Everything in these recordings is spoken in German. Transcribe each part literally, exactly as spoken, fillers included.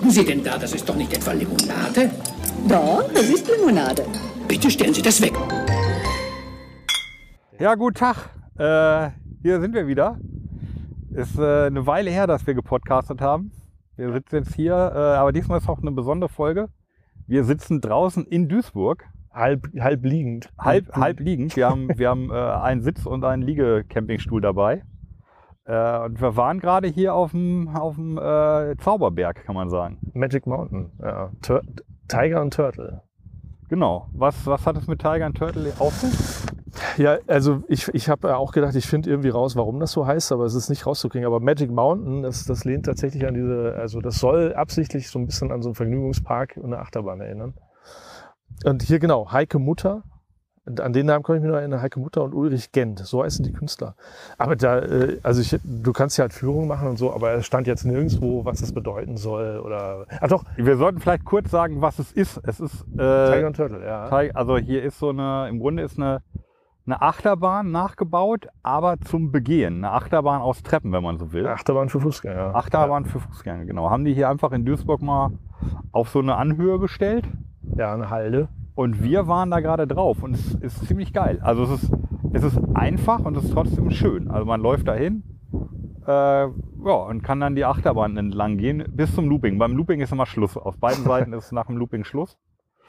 trinken Sie denn da? Das ist doch nicht etwa Limonade? Doch, das ist Limonade. Bitte stellen Sie das weg. Ja, guten Tag. Äh, hier sind wir wieder. Ist äh, eine Weile her, dass wir gepodcastet haben. Wir sitzen jetzt hier, äh, aber diesmal ist auch eine besondere Folge. Wir sitzen draußen in Duisburg. Halb, halb liegend. Halb, halb liegend. Wir haben, wir haben äh, einen Sitz- und einen Liegecampingstuhl dabei. Äh, und wir waren gerade hier auf dem, auf dem äh, Zauberberg, kann man sagen. Magic Mountain, ja. Tur- Tiger und Turtle. Genau. Was, was hat es mit Tiger und Turtle auf sich? Ja, also ich, ich habe auch gedacht, ich finde irgendwie raus, warum das so heißt, aber es ist nicht rauszukriegen. Aber Magic Mountain, das, das lehnt tatsächlich an diese, also das soll absichtlich so ein bisschen an so einen Vergnügungspark und eine Achterbahn erinnern. Und hier genau, Heike Mutter, an den Namen kann ich mich noch erinnern, Heike Mutter und Ulrich Gent, so heißen die Künstler. Aber da, also ich, du kannst ja halt Führungen machen und so, aber es stand jetzt nirgendwo, was das bedeuten soll oder, ach doch. Wir sollten vielleicht kurz sagen, was es ist. Es ist, äh, Tiger und Turtle, ja. Also hier ist so eine, im Grunde ist eine, eine Achterbahn nachgebaut, aber zum Begehen. Eine Achterbahn aus Treppen, wenn man so will. Achterbahn für Fußgänger. Achterbahn ja. für Fußgänger, genau. Haben die hier einfach in Duisburg mal auf so eine Anhöhe gestellt. Ja, eine Halde. Und wir waren da gerade drauf und es ist ziemlich geil. Also es ist, es ist einfach und es ist trotzdem schön. Also man läuft dahin äh, ja, und kann dann die Achterbahn entlang gehen bis zum Looping. Beim Looping ist immer Schluss. Auf beiden Seiten ist nach dem Looping Schluss.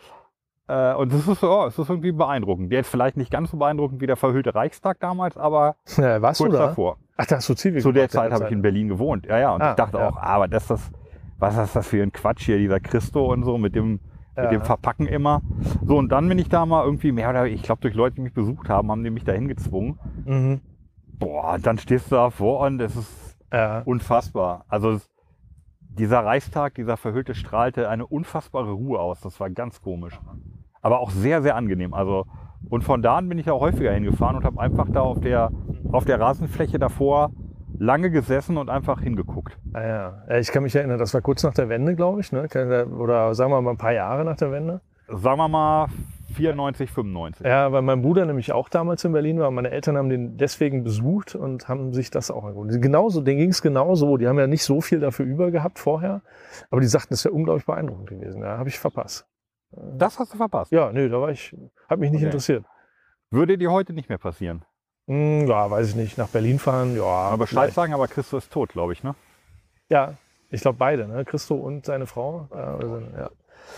Äh, und es ist, oh, es ist irgendwie beeindruckend. Jetzt vielleicht nicht ganz so beeindruckend wie der verhüllte Reichstag damals, aber ja, warst kurz du da? davor. Ach, da hast du Zivil Zu der gemacht, Zeit habe ich in Berlin gewohnt. Ja, ja. Und ah, ich dachte ja. auch, aber das ist, was ist das für ein Quatsch hier, dieser Christo und so mit dem Ja. Mit dem Verpacken immer. So, und dann bin ich da mal irgendwie mehr oder ich glaube durch Leute, die mich besucht haben, haben die mich dahin gezwungen. Mhm. Boah, und dann stehst du davor und es ist Ja. unfassbar. Also es, dieser Reichstag, dieser verhüllte strahlte eine unfassbare Ruhe aus. Das war ganz komisch. Aber auch sehr, sehr angenehm. Also, und von da an bin ich auch häufiger hingefahren und habe einfach da auf der, auf der Rasenfläche davor lange gesessen und einfach hingeguckt. Ah, ja. Ja, ich kann mich erinnern, das war kurz nach der Wende, glaube ich, ne? Oder sagen wir mal ein paar Jahre nach der Wende. Sagen wir mal vierundneunzig, fünfundneunzig. Ja, weil mein Bruder nämlich auch damals in Berlin war. Meine Eltern haben den deswegen besucht und haben sich das auch angeguckt. Genauso, denen ging es genauso. Die haben ja nicht so viel dafür über gehabt vorher. Aber die sagten, das wäre unglaublich beeindruckend gewesen. Ja, habe ich verpasst. Das hast du verpasst. Ja, nee, da war ich, hat mich nicht Okay. interessiert. Würde dir heute nicht mehr passieren. Hm, ja, weiß ich nicht. Nach Berlin fahren, ja. Aber Bescheid vielleicht. sagen, aber Christo ist tot, glaube ich, ne? Ja, ich glaube beide, ne? Christo und seine Frau. Ja, also, ja.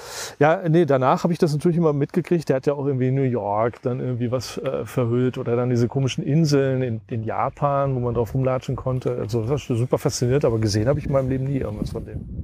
ja, nee, danach habe ich das natürlich immer mitgekriegt. Der hat ja auch irgendwie in New York dann irgendwie was äh, verhüllt oder dann diese komischen Inseln in, in Japan, wo man drauf rumlatschen konnte. Also das ist super fasziniert, aber gesehen habe ich in meinem Leben nie irgendwas von dem.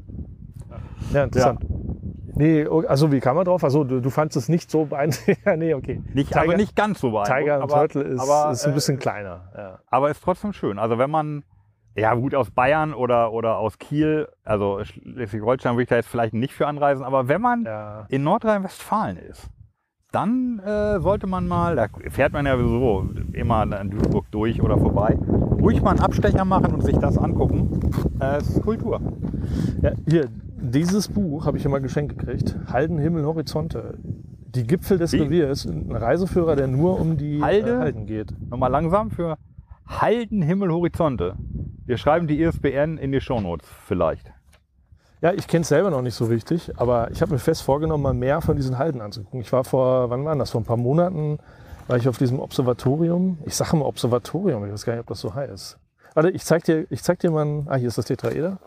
Ja, interessant. Ja. Nee, also wie kam man drauf? Also du, du fandest es nicht so beeindruckend? Ja, nee, okay. Nicht, Tiger, aber nicht ganz so beeindruckend. Tiger und aber, Turtle ist, aber, ist ein bisschen äh, kleiner. Ja. Aber ist trotzdem schön. Also wenn man, ja gut, aus Bayern oder, oder aus Kiel, also Schleswig-Holstein würde ich da jetzt vielleicht nicht für anreisen, aber wenn man Ja. in Nordrhein-Westfalen ist, dann äh, sollte man mal, da fährt man ja sowieso immer an Duisburg durch oder vorbei, ruhig mal einen Abstecher machen und sich das angucken. Äh, es ist Kultur. Ja, hier, dieses Buch habe ich immer geschenkt gekriegt. Halden, Himmel, Horizonte. Die Gipfel des Wie? Reviers. Ein Reiseführer, der nur um die Halde? äh, Halden geht. Nochmal langsam für Halden, Himmel, Horizonte. Wir schreiben die I S B N in die Shownotes vielleicht. Ja, ich kenne es selber noch nicht so richtig, aber ich habe mir fest vorgenommen, mal mehr von diesen Halden anzugucken. Ich war vor, wann war das? Vor ein paar Monaten war ich auf diesem Observatorium. Ich sage mal Observatorium, ich weiß gar nicht, ob das so heißt. Warte, ich zeig dir, ich zeig dir mal, ein, ah, hier ist das Tetraeder.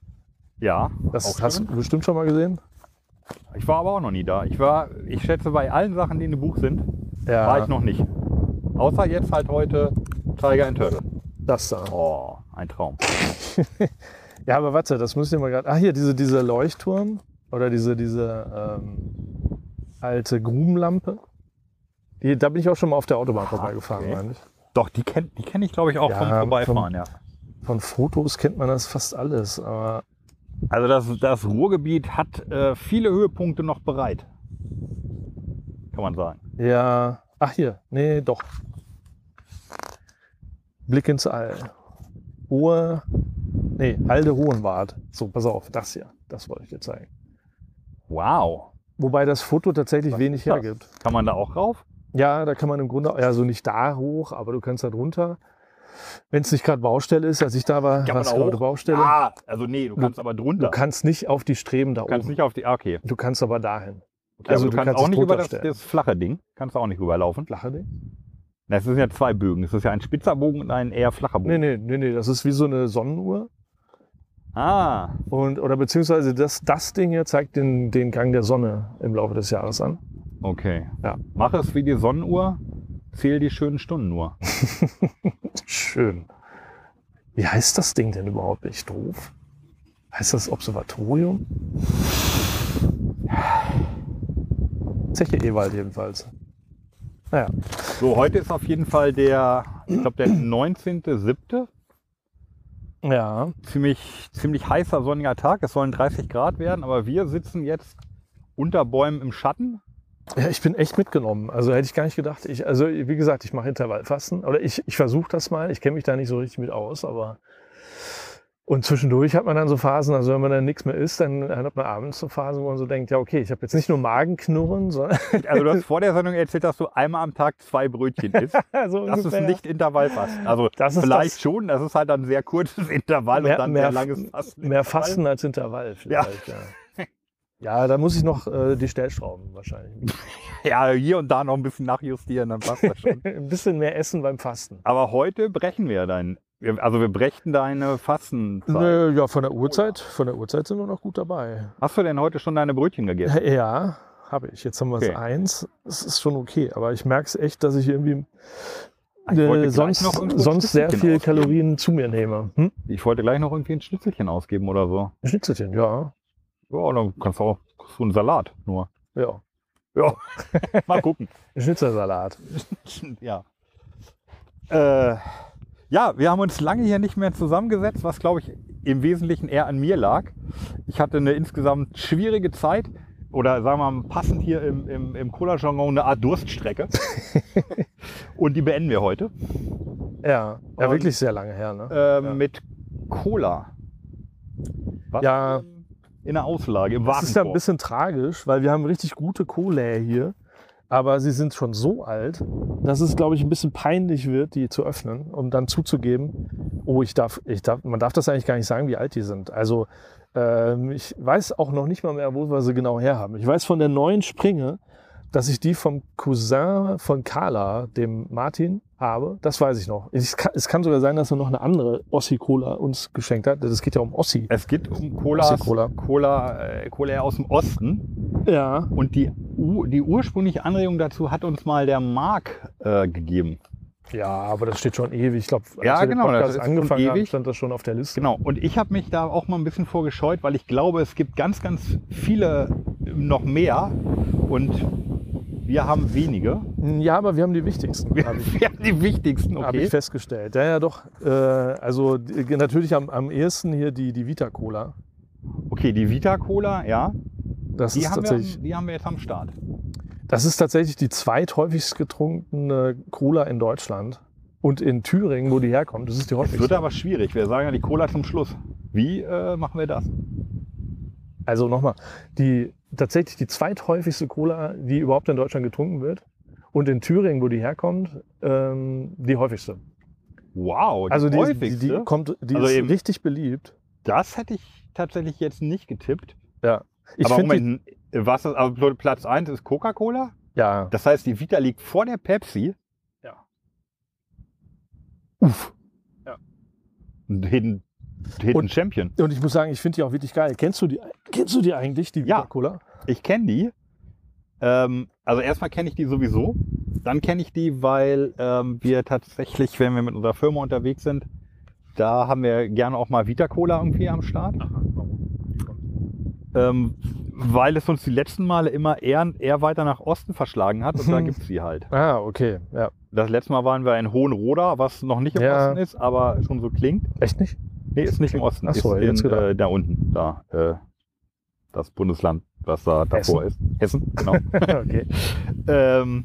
Ja, Das auch hast schön. du bestimmt schon mal gesehen. Ich war aber auch noch nie da. Ich war, ich schätze, bei allen Sachen, die in dem Buch sind, Ja. war ich noch nicht. Außer jetzt halt heute Tiger and Turtle. Das da. Oh, ein Traum. Ja, aber warte, das müsst ihr mal gerade. Ah, hier, diese, diese Leuchtturm oder diese, diese ähm, alte Grubenlampe. Die, da bin ich auch schon mal auf der Autobahn vorbeigefahren, okay. meine ich. Doch, die kenne die kenn ich, glaube ich, auch Ja, vom Vorbeifahren, vom- ja. Von Fotos kennt man das fast alles, aber Also das, das Ruhrgebiet hat äh, viele Höhepunkte noch bereit. Kann man sagen. ja. Ach hier, nee, doch. Blick ins All. Hohe, nee, Halde Hohenwart. So, pass auf, das hier, das wollte ich dir zeigen. Wow. Wobei das Foto tatsächlich Was wenig ist das? hergibt. Kann man da auch rauf? Ja, da kann man im Grunde, ja, so nicht da hoch, aber du kannst da drunter. Wenn es nicht gerade Baustelle ist, als ich da war, Kann war man es da gerade hoch? Baustelle. Ah, also nee, du kannst aber drunter. Du kannst nicht auf die Streben da Du kannst oben. nicht auf die, ah, okay. Du kannst aber dahin. okay Also aber du, du kannst kannst auch es nicht über das, drunter stellen. das flache Ding, kannst du auch nicht rüberlaufen. Flache Ding? Das sind ja zwei Bögen. Das ist ja ein spitzer Bogen und ein eher flacher Bogen. Nee, nee, nee, nee. Das ist wie so eine Sonnenuhr. Ah, Und, oder beziehungsweise das, das Ding hier zeigt den, den Gang der Sonne im Laufe des Jahres an. okay. Ja. Mach es wie die Sonnenuhr, zähl die schönen Stunden nur. Schön. Wie heißt das Ding denn überhaupt? Bin ich doof? Heißt das Observatorium? Zeche Ewald jedenfalls. Naja. So, heute ist auf jeden Fall der, ich glaube, der neunzehnte siebte Ja. Ziemlich, ziemlich heißer sonniger Tag. Es sollen dreißig Grad werden, aber wir sitzen jetzt unter Bäumen im Schatten. Ja, ich bin echt mitgenommen. Also hätte ich gar nicht gedacht. Ich, also wie gesagt, ich mache Intervallfasten. Oder ich, ich versuche das mal. Ich kenne mich da nicht so richtig mit aus, aber und zwischendurch hat man dann so Phasen, also wenn man dann nichts mehr isst, dann hat man abends so Phasen, wo man so denkt, ja okay, ich habe jetzt nicht nur Magenknurren, sondern Also du hast vor der Sendung erzählt, dass du einmal am Tag zwei Brötchen isst. so Das ist ungefähr. nicht Intervallfasten. Also Das ist vielleicht das- schon, das ist halt ein sehr kurzes Intervall mehr, und dann mehr, sehr langes Fasten. mehr Fasten als Intervall vielleicht. Ja, ja. ja da muss ich noch äh, die Stellschrauben wahrscheinlich. Ja, hier und da noch ein bisschen nachjustieren, dann passt das schon. Ein bisschen mehr essen beim Fasten. Aber heute brechen wir dein, wir- also wir brechen deine Fastenzeit. Nö, ja, von der Uhrzeit, von der Uhrzeit sind wir noch gut dabei. Hast du denn heute schon deine Brötchen gegessen? Ja, habe ich. Jetzt haben wir es Okay. eins. Es ist schon okay, aber ich merke es echt, dass ich irgendwie Ich wollte äh, gleich sonst, noch irgendwo ein sonst sehr Schnitzelchen viel ausgeben. Kalorien zu mir nehme. Hm? Ich wollte gleich noch irgendwie ein Schnitzelchen ausgeben oder so. Ein Schnitzelchen, ja. Ja, dann kannst du auch so einen Salat nur. Ja. Ja, mal gucken. Ein Schnitzelsalat. Ja. Äh, ja, wir haben uns lange hier nicht mehr zusammengesetzt, was glaube ich im Wesentlichen eher an mir lag. Ich hatte eine insgesamt schwierige Zeit oder sagen wir mal passend hier im, im, im Cola-Jargon eine Art Durststrecke. Und die beenden wir heute Ja, ja Und- wirklich sehr lange her. Ne? äh, Ja. mit Cola. Was Ja. in der Auslage, im Das ist ja ein Warenkorb. bisschen tragisch, weil wir haben richtig gute Cola hier, aber sie sind schon so alt, dass es, glaube ich, ein bisschen peinlich wird, die zu öffnen und dann zuzugeben, oh, ich darf, ich darf, man darf das eigentlich gar nicht sagen, wie alt die sind. Also ähm, ich weiß auch noch nicht mal mehr, wo wir sie genau herhaben. Ich weiß von der neuen Springe, dass ich die vom Cousin von Carla, dem Martin, habe. Das weiß ich noch. Es kann, es kann sogar sein, dass er noch eine andere Ossi-Cola uns geschenkt hat. Das geht ja um Ossi. Es geht um Cola, Ossi-Cola. Cola, äh, Cola aus dem Osten. Ja. Und die, U- die ursprüngliche Anregung dazu hat uns mal der Marc äh, gegeben. Ja, aber das steht schon ewig. Ich glaube, als Ja, wir den genau, das Podcast ist schon angefangen haben, ewig. stand das schon auf der Liste. Genau. Und ich habe mich da auch mal ein bisschen vorgescheut, weil ich glaube, es gibt ganz, ganz viele noch mehr. Und wir haben wenige. Ja, aber wir haben die wichtigsten, Wir, habe ich, wir haben die wichtigsten, hab ich okay. festgestellt. Ja, ja, doch. Äh, also die, natürlich am, am ehesten hier die, die Vita Cola. Okay, die Vita Cola, ja. Das Die ist, haben, wir, tatsächlich, die haben wir jetzt am Start. das ist tatsächlich die zweithäufigst getrunkene Cola in Deutschland. Und in Thüringen, wo die herkommt, das ist die Es wird häufigste. aber schwierig. Wir sagen ja die Cola zum Schluss. Wie äh, machen wir das? Also nochmal, die tatsächlich die zweithäufigste Cola, die überhaupt in Deutschland getrunken wird. Und in Thüringen, wo die herkommt, ähm, die häufigste. Wow, die Also die, die, häufigste. die, kommt, die Also ist eben- richtig beliebt. Das hätte ich tatsächlich jetzt nicht getippt. Ja. Ich aber finde die- Moment, was ist, also Platz eins ist Coca-Cola? Ja. Das heißt, die Vita liegt vor der Pepsi? Ja. Uff. Ja. Ein Hidden, Hidden Und- Champion. Und ich muss sagen, ich finde die auch wirklich geil. Kennst du die, kennst du die eigentlich, die Ja. Vita Cola? Ich kenne die. Ähm, also erstmal kenne ich die sowieso. Dann kenne ich die, weil ähm, wir tatsächlich, wenn wir mit unserer Firma unterwegs sind, da haben wir gerne auch mal Vita Cola irgendwie am Start. Ähm, weil es uns die letzten Male immer eher, eher weiter nach Osten verschlagen hat und da Mhm. gibt es sie halt. Ah, okay. Ja. Das letzte Mal waren wir in Hohenroda, was noch nicht im Ja. Osten ist, aber schon so klingt. Echt nicht? Nee, ist nicht im Osten. Ach so, ist jetzt in, gedacht. äh, da unten, da. Äh, das Bundesland, was da davor ist. Hessen, genau. Okay. ähm,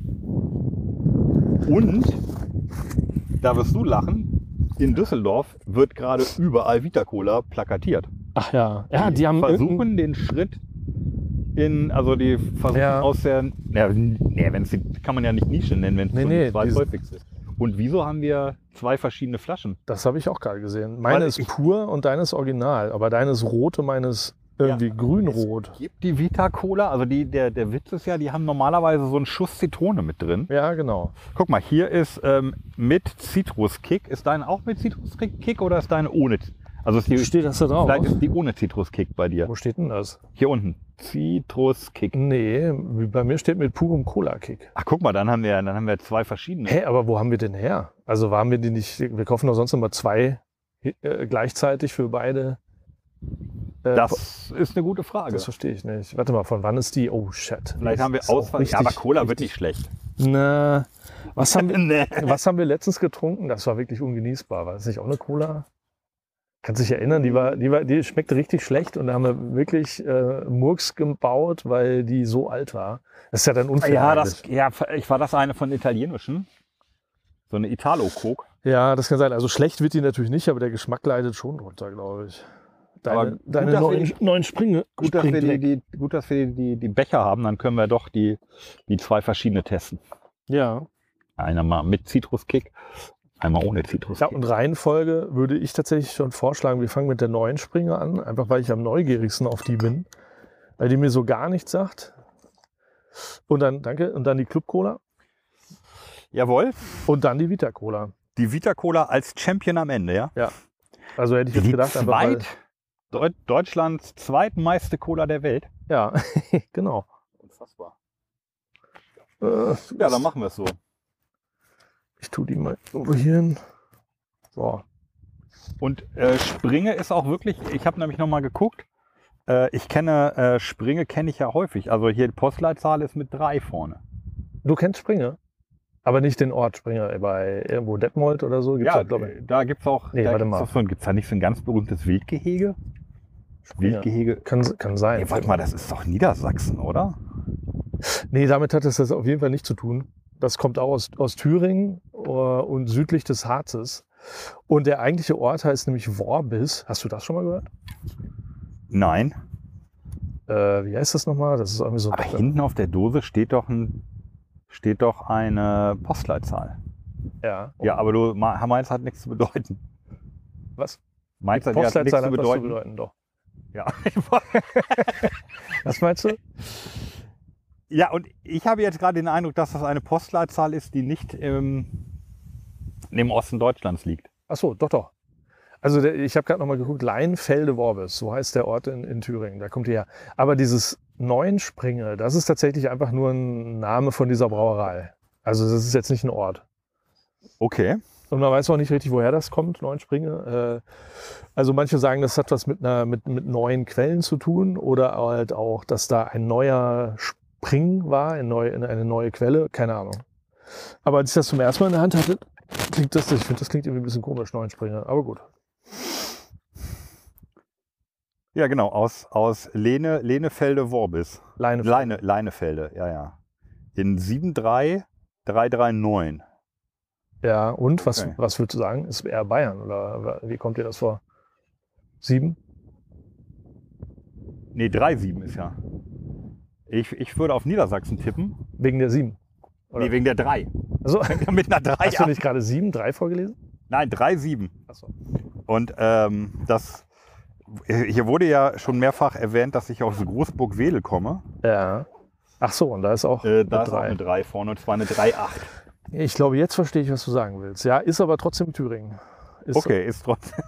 und, da wirst du lachen, in Düsseldorf wird gerade überall Vita Cola plakatiert. Ach ja. Ja, die haben versuchen irgendein- den Schritt in, also die versuchen Ja. aus der, ja, nee, wenn's die, kann man ja nicht Nische nennen, wenn es Nee, so nee, die zweithäufigste ist. Und wieso haben wir zwei verschiedene Flaschen? Das habe ich auch gerade gesehen. Meine Weil ist ich- pur und deine ist original. Aber deine ist rot und meine ist irgendwie grün-rot. Es gibt die Vita Cola, also die, der, der Witz ist ja, die haben normalerweise so einen Schuss Zitrone mit drin. Ja, genau. Guck mal, hier ist ähm, mit Zitruskick. Ist deine auch mit Zitruskick oder ist deine ohne? Also ist die, Steht das da drauf? vielleicht ist die ohne Zitruskick bei dir. Wo steht denn das? Hier unten. Zitruskick. Nee, bei mir steht mit purem Cola-Kick. Ach, guck mal, dann haben wir, dann haben wir zwei verschiedene. Hä, aber wo haben wir denn her? Also waren wir die nicht, wir kaufen doch sonst immer zwei äh, gleichzeitig für beide. Äh, Das ist eine gute Frage. das verstehe ich nicht. Warte mal, von wann ist die? Oh shit. Vielleicht haben wir Ist auch Auswahl. richtig- Ja, aber Cola wird richtig- nicht schlecht. Na, was haben, wir, Nee. was haben wir letztens getrunken? Das war wirklich ungenießbar. War das nicht auch eine Cola? Kannst dich erinnern, die, war, die, war, die schmeckte richtig schlecht und da haben wir wirklich äh, Murks gebaut, weil die so alt war. Das ist ja dann unfair. Ja, eigentlich. das, ja, ich war das eine von italienischen. So eine Italo-Coke. Ja, das kann sein. Also schlecht wird die natürlich nicht, aber der Geschmack leidet schon drunter, glaube ich. Deine, Aber gut, deine dass wir neuen, die- neuen Springe. Gut, dass wir, springt die, weg. die, gut, dass wir die, die Becher haben, dann können wir doch die, die zwei verschiedene testen. Ja. Einer mal mit Zitruskick, einmal ohne Ja, Zitruskick. und Reihenfolge würde ich tatsächlich schon vorschlagen, wir fangen mit der neuen Springe an, einfach weil ich am neugierigsten auf die bin, weil die mir so gar nichts sagt. Und dann, danke, und dann die Club Cola Jawohl, und dann die Vita Cola. die Vita Cola als Champion am Ende, ja? Also hätte ich jetzt Die gedacht, einfach weil, zweit, Deut Deutschlands zweitmeiste Cola der Welt. ja, genau. Unfassbar. Äh, Ja, dann machen wir es so. Ich tue die mal irgendwo hier hin. So. Und äh, Springe ist auch wirklich, ich habe nämlich nochmal geguckt, äh, ich kenne, äh, Springe kenne ich ja häufig. Also hier die Postleitzahl ist mit drei vorne. Du kennst Springe? Aber nicht den Ort Springe, bei irgendwo Detmold oder so gibt's Ja, auch, glaube ich. da gibt es auch, Nee, da warte gibt's mal. auch so, gibt's da nicht so ein ganz berühmtes Wildgehege? Springer. Wildgehege. Kann, kann sein. Nee, warte mal, das ist doch Niedersachsen, oder? Nee, damit hat es das auf jeden Fall nicht zu tun. Das kommt auch aus, aus Thüringen äh, und südlich des Harzes. Und der eigentliche Ort heißt nämlich Worbis. Hast du das schon mal gehört? Nein. Äh, wie heißt das nochmal? Das ist irgendwie so. Aber hinten auf der Dose steht doch, ein, steht doch eine Postleitzahl. Ja. Ja, aber du, Ma- Mainz hat nichts zu bedeuten. Was? Mainz hat ja nichts Postleitzahl zu hat was zu bedeuten. bedeuten, doch. Ja. Was meinst du? Ja, und ich habe jetzt gerade den Eindruck, dass das eine Postleitzahl ist, die nicht im, im Osten Deutschlands liegt. Ach so, doch, doch. Also der, ich habe gerade nochmal geguckt, Leinfelde-Worbis, so heißt der Ort in, in Thüringen, da kommt die her. Aber dieses Neuenspringe, das ist tatsächlich einfach nur ein Name von dieser Brauerei. Also das ist jetzt nicht ein Ort. Okay. Und man weiß auch nicht richtig, woher das kommt, Neuenspringe. Äh, also manche sagen, das hat was mit, einer, mit, mit neuen Quellen zu tun oder halt auch, dass da ein neuer Spring war, eine neue, eine neue Quelle, keine Ahnung. Aber als ich das zum ersten Mal in der Hand hatte, klingt das, ich finde, das klingt irgendwie ein bisschen komisch, Neuenspringe, aber gut. Ja, genau, aus, aus Lehne, Lehnefelde-Worbis. Leine. Leine, Leinefelde, ja, ja. In sieben drei drei drei neun. Ja, und was, Okay. was würdest du sagen? Ist eher Bayern oder wie kommt dir das vor? Sieben? Nee, drei sieben ist ja. Ich, ich würde auf Niedersachsen tippen. Wegen der sieben? Oder? Nee, wegen der drei. Also, Mit einer drei. hast du nicht gerade sieben, drei vorgelesen? Nein, drei sieben. Achso. Und ähm, das, hier wurde ja schon mehrfach erwähnt, dass ich aus Großburg-Wedel komme. Ja. Ach so, und da ist auch Äh, da eine ist auch drei. eine drei vorne und zwar eine drei acht. Ich glaube, jetzt verstehe ich, was du sagen willst. Ja, ist aber trotzdem Thüringen. Ist Okay, ist trotzdem.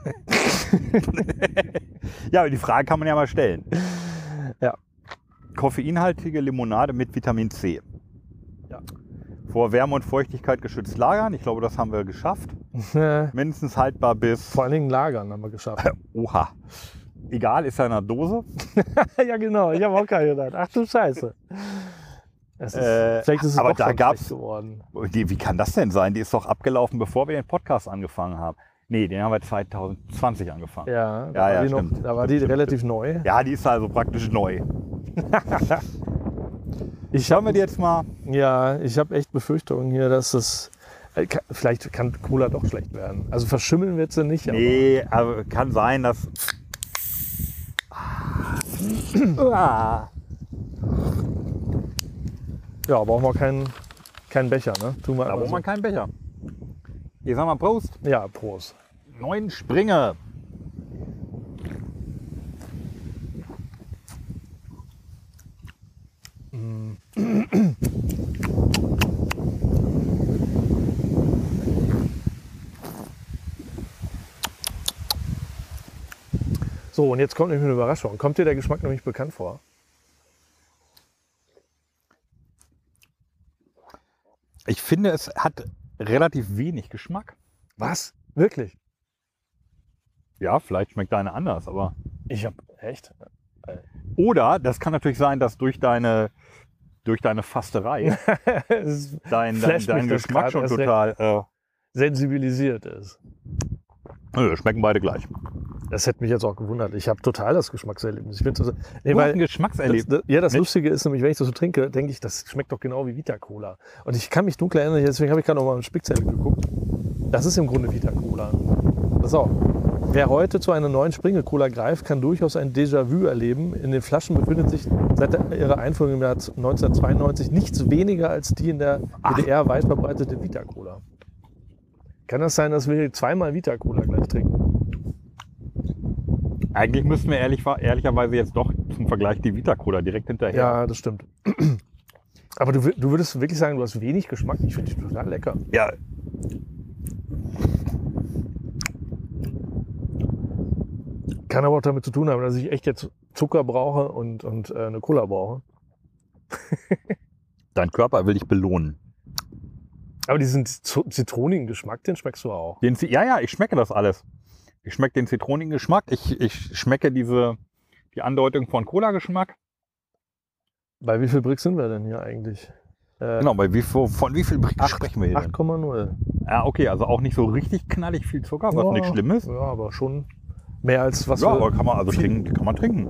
Ja, aber die Frage kann man ja mal stellen. Ja. Koffeinhaltige Limonade mit Vitamin C. Ja. Vor Wärme und Feuchtigkeit geschützt lagern. Ich glaube, das haben wir geschafft. Äh, Mindestens haltbar bis. Vor allen Dingen Lagern haben wir geschafft. Oha. Egal, ist ja in einer Dose. Ja, genau. Ich habe auch gerade gedacht. Ach du Scheiße. Es ist, Äh, vielleicht ist es aber doch da schon gab's- schlecht geworden. Die, wie kann das denn sein? Die ist doch abgelaufen, bevor wir den Podcast angefangen haben. Nee, den haben wir zwanzig zwanzig angefangen. Ja, da Ja, war ja, die, noch, stimmt. da war die Stimmt, relativ neu. Ja, die ist also praktisch neu. Ich Schauen wir habe die jetzt mal. ja, ich habe echt Befürchtungen hier, dass es äh, ka- vielleicht kann Cola doch schlecht werden. Also verschimmeln wird sie nicht. Nee, aber kann sein, dass. Ah. Aber, ja, brauchen wir keinen keinen Becher, ne? Tun wir Da einfach braucht man so. keinen Becher. Ich sag mal Prost. Ja, Prost. Neun Springer. So, und jetzt kommt nämlich eine Überraschung. Kommt dir der Geschmack nämlich bekannt vor? Ich finde, es hat relativ wenig Geschmack. Was? Wirklich? Ja, vielleicht schmeckt deine anders, aber... Ich hab... Echt? Oder, das kann natürlich sein, dass durch deine, durch deine Fasterei Es dein, dein, flasht dein mich das Geschmack grad schon erst total... Äh, sensibilisiert ist. nö, schmecken beide gleich. Das hätte mich jetzt auch gewundert. Ich habe total das Geschmackserlebnis. Ich finde das, nee, Du hast weil ein Geschmackserlebnis. das, das, ja, das Mit? Lustige ist nämlich, wenn ich das so trinke, denke ich, das schmeckt doch genau wie Vita Cola. Und ich kann mich dunkel erinnern, deswegen habe ich gerade noch mal im Spickzettel geguckt. Das ist im Grunde Vita Cola. Pass auf. Wer heute zu einer neuen Springe Cola greift, kann durchaus ein Déjà-vu erleben. In den Flaschen befindet sich seit ihrer Einführung im Jahr neunzehnhundertzweiundneunzig nichts weniger als die in der D D R weit verbreitete Vita Cola. Kann das sein, dass wir zweimal Vita Cola gleich trinken? Eigentlich müssten wir ehrlich, ehrlicherweise jetzt doch zum Vergleich die Vita Cola direkt hinterher. Ja, das stimmt. Aber du, du würdest wirklich sagen, du hast wenig Geschmack? Ich finde die total lecker. Ja. Kann aber auch damit zu tun haben, dass ich echt jetzt Zucker brauche und, und äh, eine Cola brauche. Dein Körper will dich belohnen. Aber diesen Z- zitronigen Geschmack, den schmeckst du auch. Den, ja, ja, ich schmecke das alles. Ich schmecke den zitronigen Geschmack. Ich, ich schmecke diese, die Andeutung von Cola-Geschmack. Bei wie viel Brix sind wir denn hier eigentlich? Äh, Genau, bei wie, von wie viel Brix sprechen wir hier acht denn? Komma null. Ja, okay, also auch nicht so richtig knallig viel Zucker, was Ja, nicht schlimm ist. Ja, aber schon mehr als was Ja, wir... aber kann man, also trinken, kann man trinken.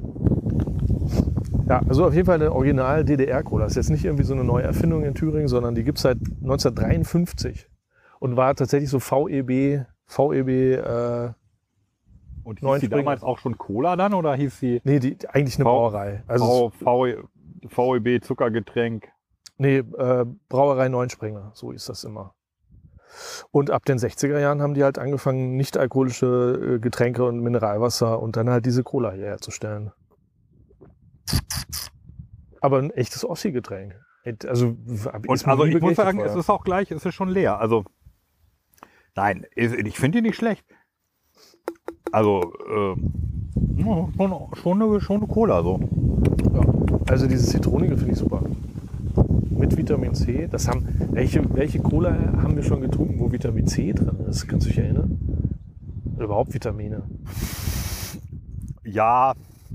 Ja, also auf jeden Fall eine Original-D D R-Cola. Das ist jetzt nicht irgendwie so eine neue Erfindung in Thüringen, sondern die gibt es seit neunzehnhundertdreiundfünfzig und war tatsächlich so V E B, V E B, äh, Und hieß Neun die Springer. damals auch schon Cola dann oder hieß sie nee, die, eigentlich eine V- Brauerei. Also v, v, V E B Zuckergetränk? nee, äh, Brauerei Neunspringer, so ist das immer. Und ab den sechziger Jahren haben die halt angefangen, nicht alkoholische äh, Getränke und Mineralwasser und dann halt diese Cola hier herzustellen. Aber ein echtes Ossi-Getränk. Also, hab- Und ist mir also nie ich muss begegnet sagen, es vorher. ist auch gleich, es ist schon leer. Also nein, ich, ich finde die nicht schlecht. Also äh, ja, schon, schon, eine, schon eine Cola so. Ja. Also dieses Zitronige finde ich super. Mit Vitamin C. Das haben, welche, welche Cola haben wir schon getrunken, wo Vitamin C drin ist? Kannst du dich erinnern? Oder überhaupt Vitamine. Ja,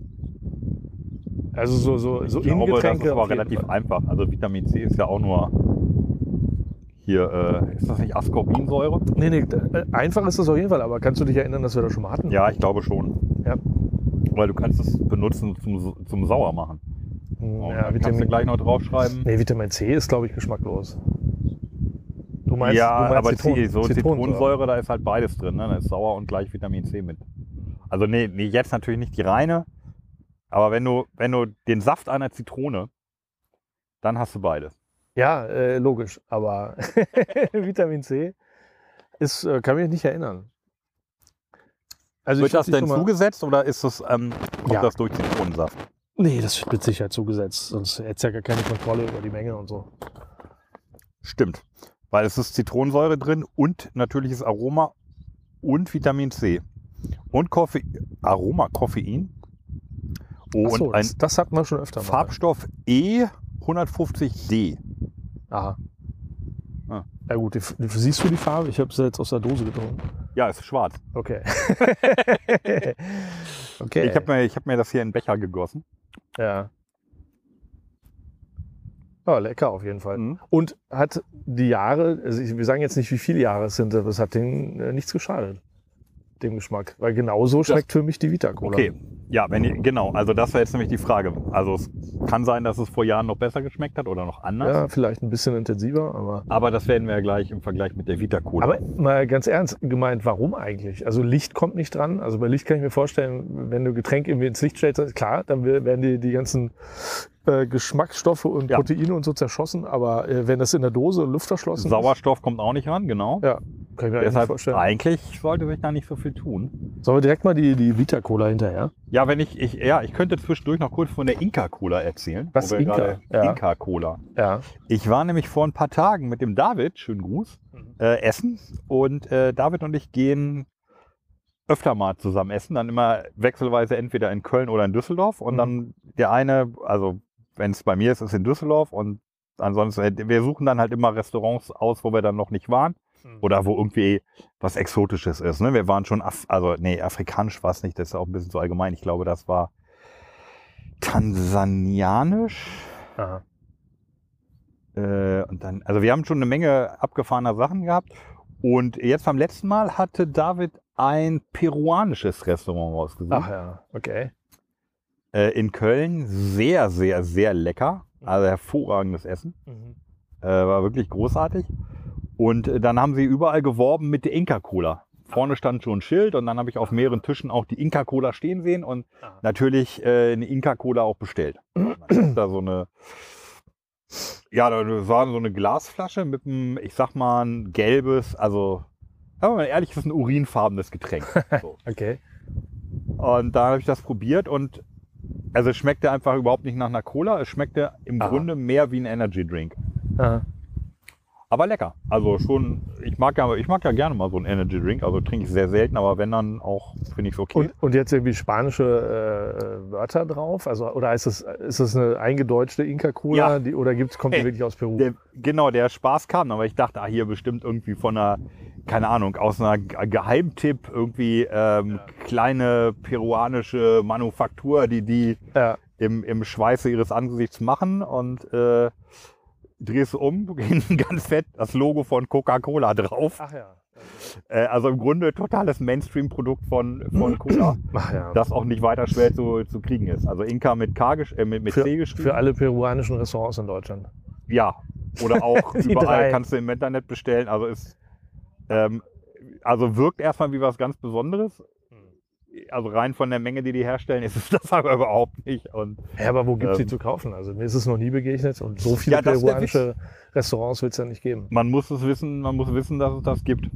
Also so, so, so ich glaube, das Innengetränke ist aber auf jeden relativ Fall. einfach. Also Vitamin C ist ja auch nur hier, äh, ist das nicht Ascorbinsäure? Nee, nee, äh, einfach ist das auf jeden Fall. Aber kannst du dich erinnern, dass wir das schon mal hatten? Ja, ich glaube schon. Ja. Weil du kannst es benutzen zum, zum Sauer machen. Hm, Und ja, dann kannst du Vitamin, gleich noch draufschreiben. nee, Vitamin C ist, glaube ich, geschmacklos. Du meinst, ja, du meinst aber Zitron- C, so Zitronensäure. Zitronensäure, da ist halt beides drin. Ne? Da ist sauer und gleich Vitamin C mit. Also nee, nee, jetzt natürlich nicht die reine. Aber wenn du, wenn du den Saft einer Zitrone, dann hast du beides. Ja, äh, logisch. Aber Vitamin C ist, äh, kann mich nicht erinnern. Also Wird ich das find die denn schon mal- zugesetzt oder ist das, ähm, kommt Ja. das durch Zitronensaft? Nee, das wird mit Sicherheit zugesetzt. Sonst hätte es ja gar keine Kontrolle über die Menge und so. Stimmt. Weil es ist Zitronensäure drin und natürliches Aroma und Vitamin C. Und Koffe Aroma, Koffein. Oh, Ach so, und ein das, das hatten wir schon öfter mal. Farbstoff E hundertfünfzig D. Aha. Ah. Ja gut, die, die, siehst du die Farbe? Ich habe sie jetzt aus der Dose getrunken. Ja, ist schwarz. Okay. okay. Ich habe mir, ich hab mir das hier in den Becher gegossen. Ja. Ja, lecker auf jeden Fall. Mhm. Und hat die Jahre, also ich, wir sagen jetzt nicht, wie viele Jahre es sind, aber es hat denen äh, nichts geschadet, dem Geschmack. Weil genauso schmeckt für mich die Vita Cola. Okay, ja, wenn ihr, genau, also das wäre jetzt nämlich die Frage. Also es kann sein, dass es vor Jahren noch besser geschmeckt hat oder noch anders. Ja, vielleicht ein bisschen intensiver, aber... Aber das werden wir ja gleich im Vergleich mit der Vita Cola. Aber mal ganz ernst gemeint, warum eigentlich? Also Licht kommt nicht dran. Also bei Licht kann ich mir vorstellen, wenn du Getränk irgendwie ins Licht stellst, klar, dann werden die, die ganzen äh, Geschmacksstoffe und Ja. Proteine und so zerschossen. Aber äh, wenn das in der Dose luftverschlossen Sauerstoff kommt auch nicht ran, genau. ist, ja, Kann ich mir eigentlich Deshalb vorstellen. eigentlich sollte sich da nicht so viel tun. Sollen wir direkt mal die, die Vita-Cola hinterher? Ja, wenn ich, ich, ja, ich könnte zwischendurch noch kurz von der Inka-Cola erzählen. Was, wo wir Inka? gerade- Ja. Inka-Cola. Ja. Ich war nämlich vor ein paar Tagen mit dem David, schönen Gruß, äh, essen. Und äh, David und ich gehen öfter mal zusammen essen. Dann immer wechselweise entweder in Köln oder in Düsseldorf. Und Mhm. dann der eine, also wenn es bei mir ist, ist in Düsseldorf. Und ansonsten, wir suchen dann halt immer Restaurants aus, wo wir dann noch nicht waren. Oder wo irgendwie was Exotisches ist. Ne? Wir waren schon, Af also nee, afrikanisch war es nicht, das ist auch ein bisschen zu allgemein. Ich glaube, das war tansanianisch. Aha. Äh, und dann, also wir haben schon eine Menge abgefahrener Sachen gehabt. Und jetzt beim letzten Mal hatte David ein peruanisches Restaurant rausgesucht. Ach ja, okay. Äh, in Köln. Sehr, sehr, sehr lecker. Also hervorragendes Essen. Mhm. Äh, war wirklich großartig. Und äh, dann haben sie überall geworben mit der Inka-Cola. Vorne stand schon ein Schild und dann habe ich auf mehreren Tischen auch die Inka-Cola stehen sehen und Ah. natürlich äh, eine Inka-Cola auch bestellt. Da so eine, ja, da war so eine Glasflasche mit einem, ich sag mal, ein gelbes, also, wenn man ehrlich ist, ein urinfarbenes Getränk. So. Okay. Und da habe ich das probiert und also es schmeckte einfach überhaupt nicht nach einer Cola, es schmeckte im Aha. Grunde mehr wie ein Energy Drink. Aha. Aber lecker. Also schon, ich mag ja, ich mag ja gerne mal so einen Energy Drink. Also trinke ich sehr selten, aber wenn dann auch, finde ich es okay. Und, und jetzt irgendwie spanische äh, Wörter drauf? Also, oder ist es, ist es eine eingedeutschte Inka-Cola? Ja. Die, oder gibt's, kommt die wirklich aus Peru? Der, genau, der Spaß kam, aber ich dachte, ah, hier bestimmt irgendwie von einer, keine Ahnung, aus einer Ge- Geheimtipp, irgendwie ähm, kleine peruanische Manufaktur, die die Ja. im, im Schweiße ihres Angesichts machen und äh, drehst du um, hinten ganz fett das Logo von Coca-Cola drauf. Ach ja. Äh, also im Grunde totales Mainstream-Produkt von, von Cola, Ach ja. das auch nicht weiter schwer zu, zu kriegen ist. Also Inka mit, K gesch- äh, mit, mit Für, C geschrieben. für alle peruanischen Restaurants in Deutschland. Ja, oder auch Die überall drei. kannst du im Internet bestellen. Also ist, ähm, also wirkt erstmal wie was ganz Besonderes. Also rein von der Menge, die die herstellen, ist es das aber überhaupt nicht. Und Ja, aber wo gibt's Ähm. die zu kaufen? Also mir ist es noch nie begegnet und so viele Ja, das ist der peruanische Restaurants wird es ja nicht geben. man muss es wissen, man muss wissen, dass es das gibt.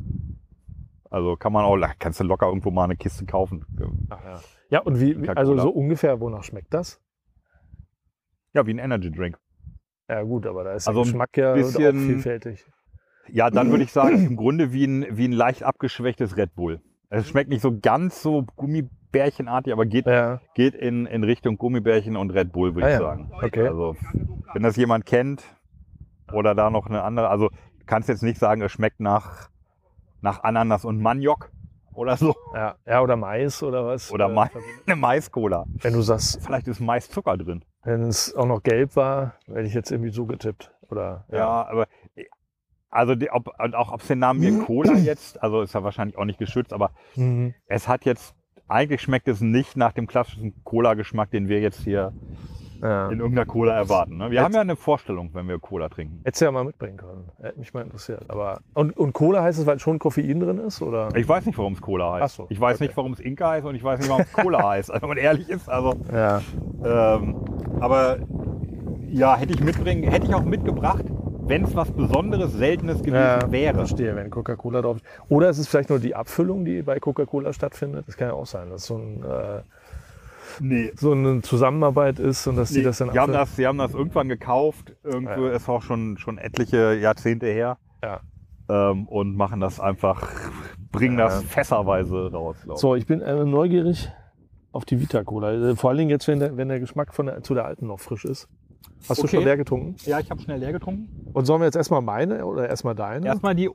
Also kann man auch, kannst du locker irgendwo mal eine Kiste kaufen. Ach ja. Ja, und wie, wie- also Coca-Cola. so ungefähr, wonach schmeckt das? Ja, wie ein Energy Drink. Ja gut, aber da ist Also der ein Geschmack ja bisschen- auch vielfältig. Ja, dann würde ich sagen, im Grunde wie ein, wie ein leicht abgeschwächtes Red Bull. Es schmeckt nicht so ganz so Gummibärchenartig, aber geht, Ja, geht in, in Richtung Gummibärchen und Red Bull, würde Ah ich ja, sagen. okay. Also, wenn das jemand kennt oder da noch eine andere, also du kannst jetzt nicht sagen, es schmeckt nach, nach Ananas und Maniok oder so. ja, ja, oder Mais oder was? Oder Äh, Mais, eine Maiscola. Wenn du sagst, Vielleicht ist Maiszucker drin. wenn es auch noch gelb war, hätte ich jetzt irgendwie so getippt. Oder, Ja, aber also die, ob, und auch ob es den Namen hier Cola jetzt, also ist ja wahrscheinlich auch nicht geschützt, aber Mhm. es hat jetzt, eigentlich schmeckt es nicht nach dem klassischen Cola-Geschmack, den wir jetzt hier Ja. in irgendeiner Cola erwarten. Ne? Wir Jetzt- haben ja eine Vorstellung, wenn wir Cola trinken. Hättest du ja mal mitbringen können. Hätte mich mal interessiert. Aber, und, und Cola heißt es, weil schon Koffein drin ist? Oder? Ich weiß nicht, warum es Cola heißt. Ach so, ich weiß okay. nicht, warum es Inka heißt und ich weiß nicht, warum es Cola heißt. Also, wenn man ehrlich ist, also, Ja. ähm, aber ja, hätte ich mitbringen, hätte ich auch mitgebracht, wenn es was Besonderes, Seltenes gewesen Ja, wäre. verstehe, wenn Coca-Cola drauf ist. Oder ist es vielleicht nur die Abfüllung, die bei Coca-Cola stattfindet? Das kann ja auch sein, dass so, ein, äh, Nee. so eine Zusammenarbeit ist und dass die Nee, das dann die, haben abfüllen. das, die haben das irgendwann gekauft, irgendwo Ja. ist auch schon, schon etliche Jahrzehnte her. Ja. Ähm, und machen das einfach, bringen Ja. das fässerweise raus. glaub ich. So, ich bin äh, neugierig auf die Vita-Cola. Äh, Vor allen Dingen jetzt, wenn der, wenn der Geschmack von der, zu der alten noch frisch ist. Hast du Okay. schon leer getrunken? Ja, ich habe schnell leer getrunken. Und sollen wir jetzt erstmal meine oder erstmal deine? Erstmal die.